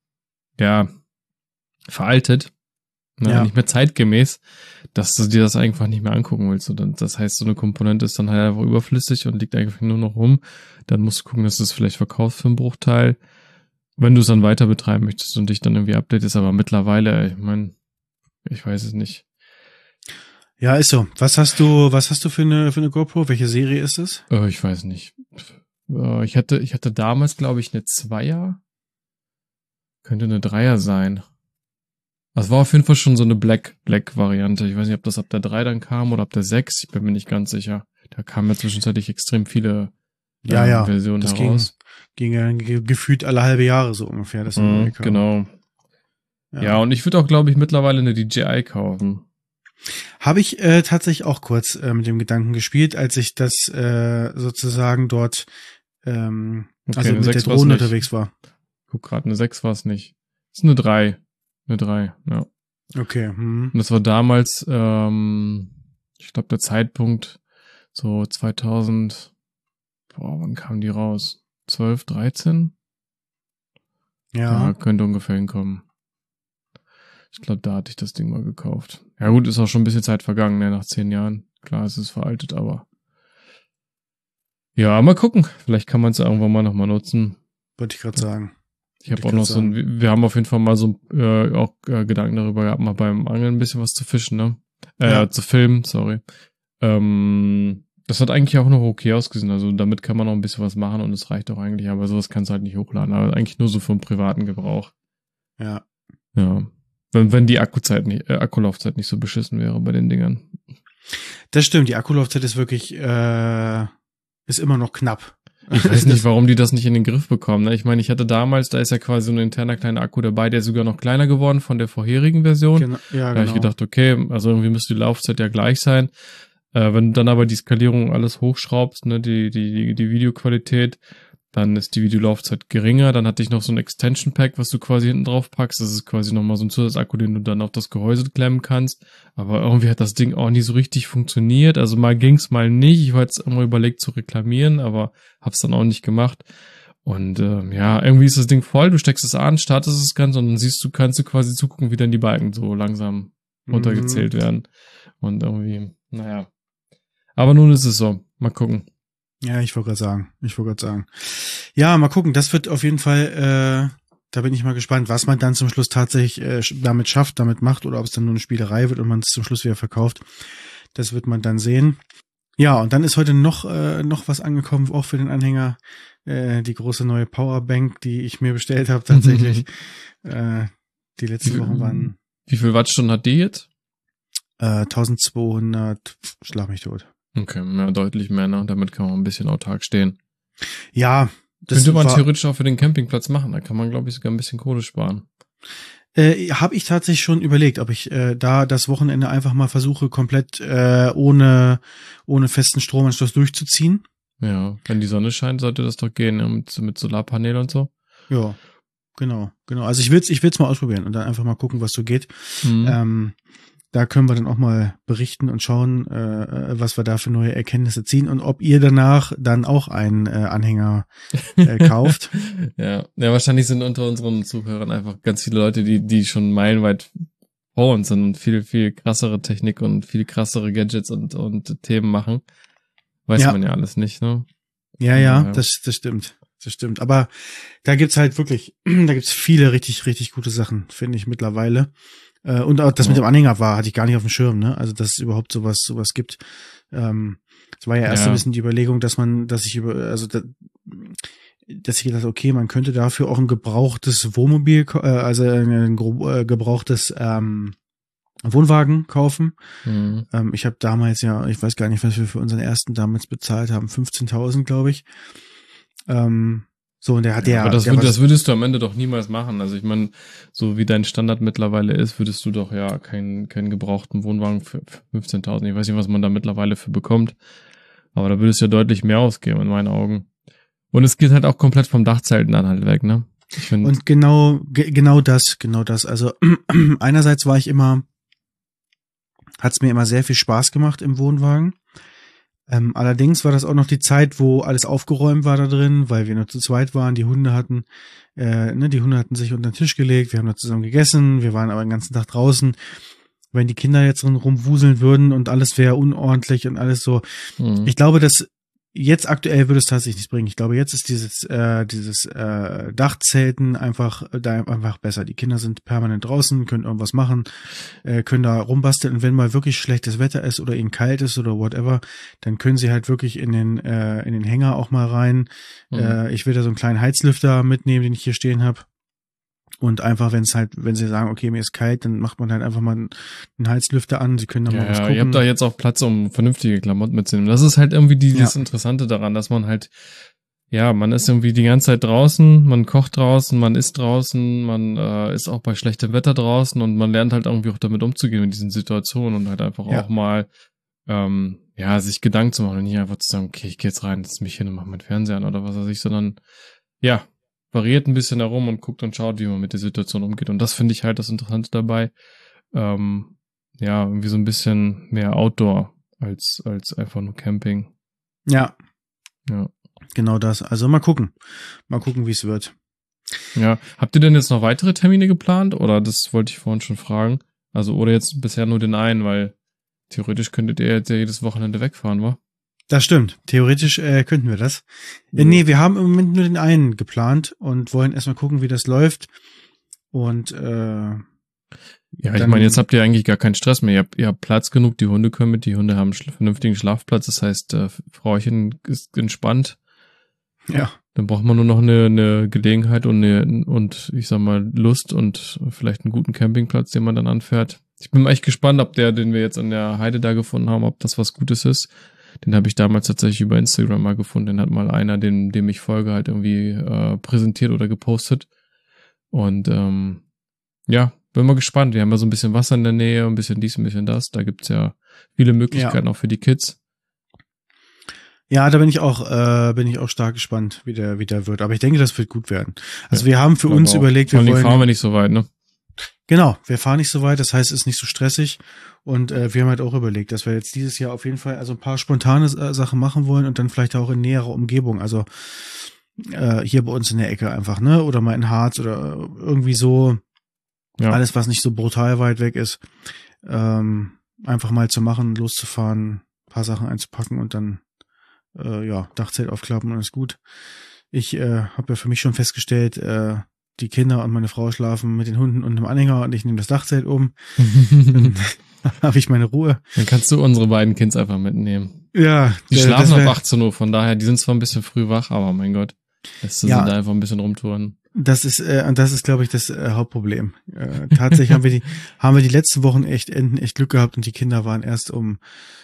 ja, veraltet, ne, ja. nicht mehr zeitgemäß, dass du dir das einfach nicht mehr angucken willst. Und dann, das heißt, so eine Komponente ist dann halt einfach überflüssig und liegt einfach nur noch rum. Dann musst du gucken, dass du es vielleicht verkaufst für einen Bruchteil, wenn du es dann weiter betreiben möchtest und dich dann irgendwie updatest. Aber mittlerweile, ich meine, ich weiß es nicht. Ja, ist so. Was hast du, was hast du für eine, für eine GoPro? Welche Serie ist es? Äh, ich weiß nicht. Äh, ich hatte, ich hatte damals, glaube ich, eine Zweier. Könnte eine Dreier sein. Das war auf jeden Fall schon so eine Black, Black-Variante. Ich weiß nicht, ob das ab der drei dann kam oder ab der sechs. Ich bin mir nicht ganz sicher. Da kamen ja zwischenzeitlich extrem viele äh, ja, ja, Versionen das heraus. Ging, ging ja ge- gefühlt alle halbe Jahre so ungefähr. Das Mhm, genau. Ja. ja, und ich würde auch, glaube ich, mittlerweile eine D J I kaufen. Habe ich äh, tatsächlich auch kurz äh, mit dem Gedanken gespielt, als ich das äh, sozusagen dort ähm, Okay, also eine mit der sechs war's Drohne nicht. unterwegs war. Guck gerade, eine sechs war es nicht. Das ist eine drei. Eine drei, ja. Okay. Hm. Und das war damals, ähm, ich glaube, der Zeitpunkt so zweitausend, boah, wann kamen die raus? zwölf, dreizehn? Ja. Ja, könnte ungefähr hinkommen. Ich glaube, da hatte ich das Ding mal gekauft. Ja gut, ist auch schon ein bisschen Zeit vergangen, ne, nach zehn Jahren. Klar, es ist veraltet, aber ja, mal gucken. Vielleicht kann man es ja irgendwann mal nochmal nutzen. Wollte ich gerade sagen. Ich habe auch noch so ein, wir haben auf jeden Fall mal so äh, auch äh, Gedanken darüber gehabt, mal beim Angeln ein bisschen was zu fischen, ne? Äh, Ja. zu filmen, sorry. Ähm, das hat eigentlich auch noch okay ausgesehen. Also damit kann man noch ein bisschen was machen und es reicht auch eigentlich, aber sowas kannst du halt nicht hochladen. Aber eigentlich nur so für den privaten Gebrauch. Ja. Ja. Wenn, wenn die Akkuzeit nicht, äh, Akkulaufzeit nicht so beschissen wäre bei den Dingern. Das stimmt, die Akkulaufzeit ist wirklich, äh, ist immer noch knapp. Ich weiß nicht, warum die das nicht in den Griff bekommen. Ne? Ich meine, ich hatte damals, da ist ja quasi so ein interner kleiner Akku dabei, der ist sogar noch kleiner geworden von der vorherigen Version. Genau, ja, Da habe ich gedacht, okay, also irgendwie müsste die Laufzeit ja gleich sein. Äh, wenn du dann aber die Skalierung alles hochschraubst, ne, die, die, die Videoqualität, dann ist die Videolaufzeit geringer. Dann hatte ich noch so ein Extension Pack, was du quasi hinten drauf packst. Das ist quasi nochmal so ein Zusatzakku, den du dann auf das Gehäuse klemmen kannst. Aber irgendwie hat das Ding auch nie so richtig funktioniert. Also mal ging's, mal nicht. Ich war jetzt immer überlegt zu reklamieren, aber hab's dann auch nicht gemacht. Und ähm, ja, irgendwie ist das Ding voll. Du steckst es an, startest das Ganze und dann siehst du, kannst du quasi zugucken, wie dann die Balken so langsam runtergezählt Mhm. werden. Und irgendwie, naja. Aber nun ist es so. Mal gucken. Ja, ich wollte gerade sagen. Ich wollte gerade sagen. Ja, mal gucken. Das wird auf jeden Fall, äh, da bin ich mal gespannt, was man dann zum Schluss tatsächlich äh, damit schafft, damit macht, oder ob es dann nur eine Spielerei wird und man es zum Schluss wieder verkauft. Das wird man dann sehen. Ja, und dann ist heute noch äh, noch was angekommen, auch für den Anhänger. Äh, die große neue Powerbank, die ich mir bestellt habe tatsächlich. äh, die letzten Wochen waren Wie viel Wattstunden hat die jetzt? äh, eintausendzweihundert, schlag mich tot. Okay, ja, deutlich mehr, ne? Damit kann man ein bisschen autark stehen. Ja, das Könnte man war, theoretisch auch für den Campingplatz machen. Da kann man, glaube ich, sogar ein bisschen Kohle sparen. Äh, habe ich tatsächlich schon überlegt, ob ich äh, da das Wochenende einfach mal versuche, komplett äh, ohne ohne festen Stromanschluss durchzuziehen. Ja, wenn die Sonne scheint, sollte das doch gehen, ne? mit, mit Solarpanelen und so. Ja, genau, genau. Also ich will's, ich will's mal ausprobieren und dann einfach mal gucken, was so geht. Mhm. Ähm, da können wir dann auch mal berichten und schauen, äh, was wir da für neue Erkenntnisse ziehen und ob ihr danach dann auch einen äh, Anhänger äh, kauft. ja. ja, wahrscheinlich sind unter unseren Zuhörern einfach ganz viele Leute, die die schon meilenweit vor uns sind und viel, viel krassere Technik und viel krassere Gadgets und, und Themen machen. Weiß Ja. man ja alles nicht, ne? Ja, ja, Ja. das, das stimmt. Das stimmt. Aber da gibt's halt wirklich, da gibt's viele richtig, richtig gute Sachen, finde ich mittlerweile. Äh, Und auch das mit Ja. dem Anhänger war, hatte ich gar nicht auf dem Schirm, ne? Also, dass es überhaupt sowas, sowas gibt. Ähm, es war ja erst Ja. ein bisschen die Überlegung, dass man, dass ich über, also, da, dass ich gedacht habe, okay, man könnte dafür auch ein gebrauchtes Wohnmobil, ko- äh, also ein gro- äh, gebrauchtes ähm, Wohnwagen kaufen. Mhm. Ähm, ich habe damals ja, ich weiß gar nicht, was wir für unseren ersten damals bezahlt haben, fünfzehntausend, glaube ich. Ähm, so, und der hat ja, Aber das, der würd, war- das würdest du am Ende doch niemals machen. Also ich meine, so wie dein Standard mittlerweile ist, würdest du doch ja keinen keinen gebrauchten Wohnwagen für fünfzehntausend. Ich weiß nicht, was man da mittlerweile für bekommt. Aber da würdest du ja deutlich mehr ausgeben, in meinen Augen. Und es geht halt auch komplett vom Dachzelten dann halt weg, ne? Ich finde, Und genau, ge genau das, genau das. Also einerseits war ich immer, hat's mir immer sehr viel Spaß gemacht im Wohnwagen. Ähm, allerdings war das auch noch die Zeit, wo alles aufgeräumt war da drin, weil wir nur zu zweit waren. Die Hunde hatten, äh, ne, die Hunde hatten sich unter den Tisch gelegt. Wir haben da zusammen gegessen. Wir waren aber den ganzen Tag draußen. Wenn die Kinder jetzt drin rumwuseln würden und alles wäre unordentlich und alles so. mhm. Ich glaube, dass jetzt aktuell würde es tatsächlich nichts bringen. Ich glaube, jetzt ist dieses äh, dieses äh, Dachzelten einfach da einfach besser. Die Kinder sind permanent draußen, können irgendwas machen, äh, können da rumbasteln. Und wenn mal wirklich schlechtes Wetter ist oder ihnen kalt ist oder whatever, dann können sie halt wirklich in den äh, in den Hänger auch mal rein. Mhm. Äh, ich will da so einen kleinen Heizlüfter mitnehmen, den ich hier stehen habe. Und einfach, wenn es halt, wenn sie sagen, okay, mir ist kalt, dann macht man halt einfach mal einen, einen Heizlüfter an. Sie können dann ja, mal was gucken. Ihr habt da jetzt auch Platz, um vernünftige Klamotten mitzunehmen. Das ist halt irgendwie die, das ja. Interessante daran, dass man halt, ja, man ist irgendwie die ganze Zeit draußen, man kocht draußen, man isst draußen, man äh, ist auch bei schlechtem Wetter draußen und man lernt halt irgendwie auch damit umzugehen in diesen Situationen und halt einfach ja. auch mal, ähm, ja, sich Gedanken zu machen und nicht einfach zu sagen, okay, ich gehe jetzt rein, setz mich hin und mach meinen Fernseher an oder was weiß ich, sondern, ja, variiert ein bisschen herum und guckt und schaut, wie man mit der Situation umgeht. Und das finde ich halt das Interessante dabei. Ähm, ja, irgendwie so ein bisschen mehr Outdoor als, als einfach nur Camping. Ja. Ja. Genau das. Also mal gucken. Mal gucken, wie es wird. Ja. Habt ihr denn jetzt noch weitere Termine geplant? Oder das wollte ich vorhin schon fragen. Also, oder jetzt bisher nur den einen, weil theoretisch könntet ihr jetzt ja jedes Wochenende wegfahren, wa? Das stimmt. Theoretisch äh, könnten wir das. Ja. Äh, nee, wir haben im Moment nur den einen geplant und wollen erstmal gucken, wie das läuft. Und äh, ja, ich meine, jetzt habt ihr eigentlich gar keinen Stress mehr. Ihr habt, ihr habt Platz genug, die Hunde können mit, die Hunde haben einen vernünftigen Schlafplatz. Das heißt, äh, Frauchen ist entspannt. Ja. Dann braucht man nur noch eine, eine Gelegenheit und eine, und ich sag mal Lust und vielleicht einen guten Campingplatz, den man dann anfährt. Ich bin echt gespannt, ob der, den wir jetzt an der Heide da gefunden haben, ob das was Gutes ist. Den habe ich damals tatsächlich über Instagram mal gefunden. Den hat mal einer, dem, dem ich folge, halt irgendwie äh, präsentiert oder gepostet. Und ähm, ja, bin mal gespannt. Wir haben ja so ein bisschen Wasser in der Nähe, ein bisschen dies, ein bisschen das. Da gibt's ja viele Möglichkeiten ja. auch für die Kids. Ja, da bin ich auch, äh, bin ich auch stark gespannt, wie der, wie der wird. Aber ich denke, das wird gut werden. Also ja, wir haben für uns auch überlegt, wir wollen. fahren wir nicht so weit, ne? Genau, wir fahren nicht so weit, das heißt, es ist nicht so stressig und äh, wir haben halt auch überlegt, dass wir jetzt dieses Jahr auf jeden Fall also ein paar spontane äh, Sachen machen wollen und dann vielleicht auch in näherer Umgebung, also äh, hier bei uns in der Ecke einfach, ne, oder mal in Harz oder irgendwie so, ja. Alles, was nicht so brutal weit weg ist, ähm, einfach mal zu machen, loszufahren, paar Sachen einzupacken und dann äh, ja, Dachzelt aufklappen und ist gut. Ich äh, habe ja für mich schon festgestellt, äh, die Kinder und meine Frau schlafen mit den Hunden und einem Anhänger und ich nehme das Dachzelt um. Dann habe ich meine Ruhe. Dann kannst du unsere beiden Kids einfach mitnehmen. Ja. Die der, schlafen ab achtzehn Uhr, von daher, die sind zwar ein bisschen früh wach, aber mein Gott, lässt du ja, sie da einfach ein bisschen rumtouren. Das ist, äh, das ist, glaube ich, das äh, Hauptproblem. Äh, tatsächlich haben wir die, haben wir die letzten Wochen echt, Enden echt Glück gehabt und die Kinder waren erst um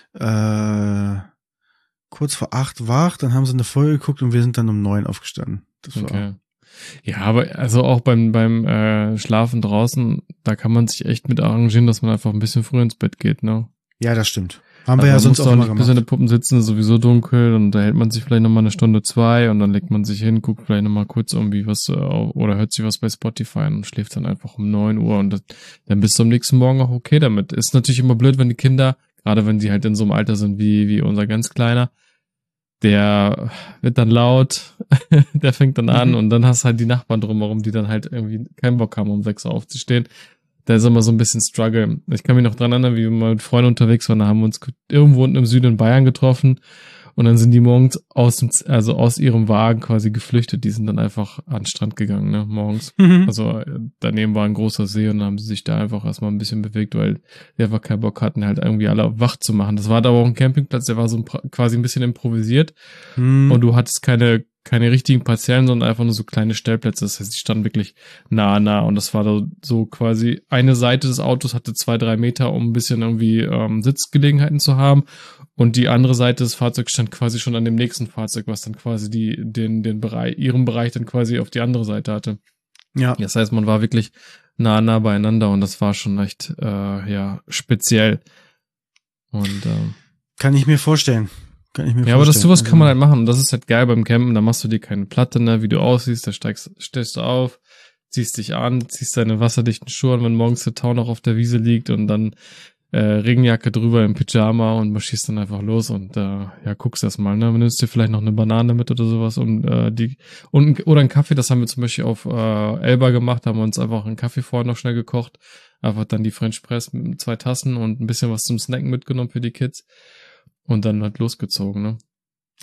äh, kurz vor acht wach, dann haben sie eine Folge geguckt und wir sind dann um neun aufgestanden. Das war okay. Ja, aber also auch beim beim äh, Schlafen draußen, da kann man sich echt mit arrangieren, dass man einfach ein bisschen früher ins Bett geht, ne? Ja, das stimmt. Haben also wir ja sonst auch mal gemacht. Bis in den Puppen sitzen, ist sowieso dunkel und da hält man sich vielleicht nochmal eine Stunde, zwei und dann legt man sich hin, guckt vielleicht nochmal kurz irgendwie was äh, oder hört sich was bei Spotify an und schläft dann einfach um neun Uhr und das, dann bist du am nächsten Morgen auch okay damit. Ist natürlich immer blöd, wenn die Kinder, gerade wenn die halt in so einem Alter sind wie wie unser ganz Kleiner, der wird dann laut, der fängt dann an mhm. und dann hast halt die Nachbarn drumherum, die dann halt irgendwie keinen Bock haben, um sechs Uhr aufzustehen. Da ist immer so ein bisschen Struggle. Ich kann mich noch dran erinnern, wie wir mal mit Freunden unterwegs waren, da haben wir uns irgendwo unten im Süden in Bayern getroffen und dann sind die morgens aus dem, also aus ihrem Wagen quasi geflüchtet. Die sind dann einfach an den Strand gegangen, ne, morgens. Mhm. Also daneben war ein großer See und dann haben sie sich da einfach erstmal ein bisschen bewegt, weil die einfach keinen Bock hatten, halt irgendwie alle wach zu machen. Das war aber auch ein Campingplatz, der war so quasi ein bisschen improvisiert mhm. und du hattest keine keine richtigen Parzellen, sondern einfach nur so kleine Stellplätze. Das heißt, die standen wirklich nah, nah und das war so, so quasi eine Seite des Autos hatte zwei, drei Meter, um ein bisschen irgendwie ähm, Sitzgelegenheiten zu haben und die andere Seite des Fahrzeugs stand quasi schon an dem nächsten Fahrzeug, was dann quasi die den den Bereich, ihren Bereich dann quasi auf die andere Seite hatte. Ja. Das heißt, man war wirklich nah, nah beieinander und das war schon echt, äh, ja, speziell. Und ähm, kann ich mir vorstellen. Kann ich mir ja, vorstellen. aber das sowas kann man halt machen und das ist halt geil beim Campen, da machst du dir keine Platte, ne, wie du aussiehst, da steigst, stehst du auf, ziehst dich an, ziehst deine wasserdichten Schuhe an, wenn morgens der Tau noch auf der Wiese liegt und dann äh, Regenjacke drüber im Pyjama und marschierst dann einfach los und äh, ja, guckst erst mal, ne, nimmst dir vielleicht noch eine Banane mit oder sowas und äh, die und oder einen Kaffee, das haben wir zum Beispiel auf äh, Elba gemacht, haben wir uns einfach einen Kaffee vorher noch schnell gekocht, einfach dann die French Press mit zwei Tassen und ein bisschen was zum Snacken mitgenommen für die Kids. Und dann halt losgezogen, ne? Ja,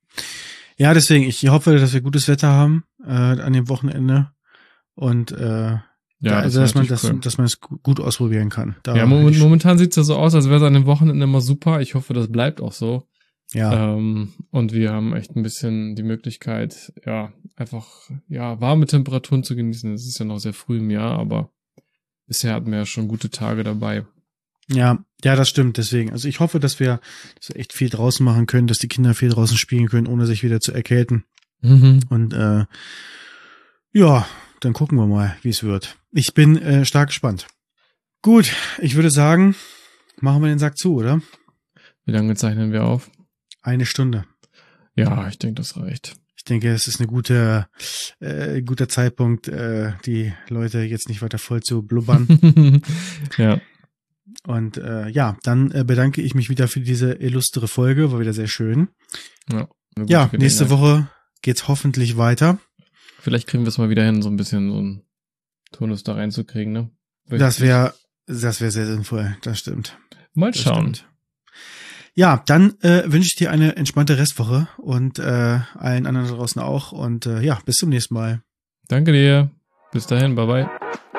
Ja, deswegen, ich hoffe, dass wir gutes Wetter haben äh, an dem Wochenende und äh, ja, da, also dass man das, cool. dass man es gut ausprobieren kann. Da ja, moment, momentan sieht's ja so aus, als wäre es an dem Wochenende immer super. Ich hoffe, das bleibt auch so. Ja. Ähm, und wir haben echt ein bisschen die Möglichkeit, ja, einfach ja warme Temperaturen zu genießen. Es ist ja noch sehr früh im Jahr, aber bisher hatten wir ja schon gute Tage dabei. Ja, ja, das stimmt. Deswegen, also ich hoffe, dass wir, dass wir echt viel draußen machen können, dass die Kinder viel draußen spielen können, ohne sich wieder zu erkälten. Mhm. Und äh, ja, dann gucken wir mal, wie es wird. Ich bin äh, stark gespannt. Gut, ich würde sagen, machen wir den Sack zu, oder? Wie lange zeichnen wir auf? Eine Stunde. Ja, ich denke, das reicht. Ich denke, es ist ein guter, äh, guter Zeitpunkt, äh, die Leute jetzt nicht weiter voll zu blubbern. Ja. Und äh, ja, dann äh, bedanke ich mich wieder für diese illustre Folge, war wieder sehr schön. Ja, ja nächste Woche geht's hoffentlich weiter. Vielleicht kriegen wir es mal wieder hin, so ein bisschen so einen Turnus da reinzukriegen, ne? Richtig. Das wäre das wäre sehr sinnvoll, das stimmt. Mal schauen. Stimmt. Ja, dann äh, wünsche ich dir eine entspannte Restwoche und äh, allen anderen draußen auch. Und äh, ja, bis zum nächsten Mal. Danke dir. Bis dahin, bye bye.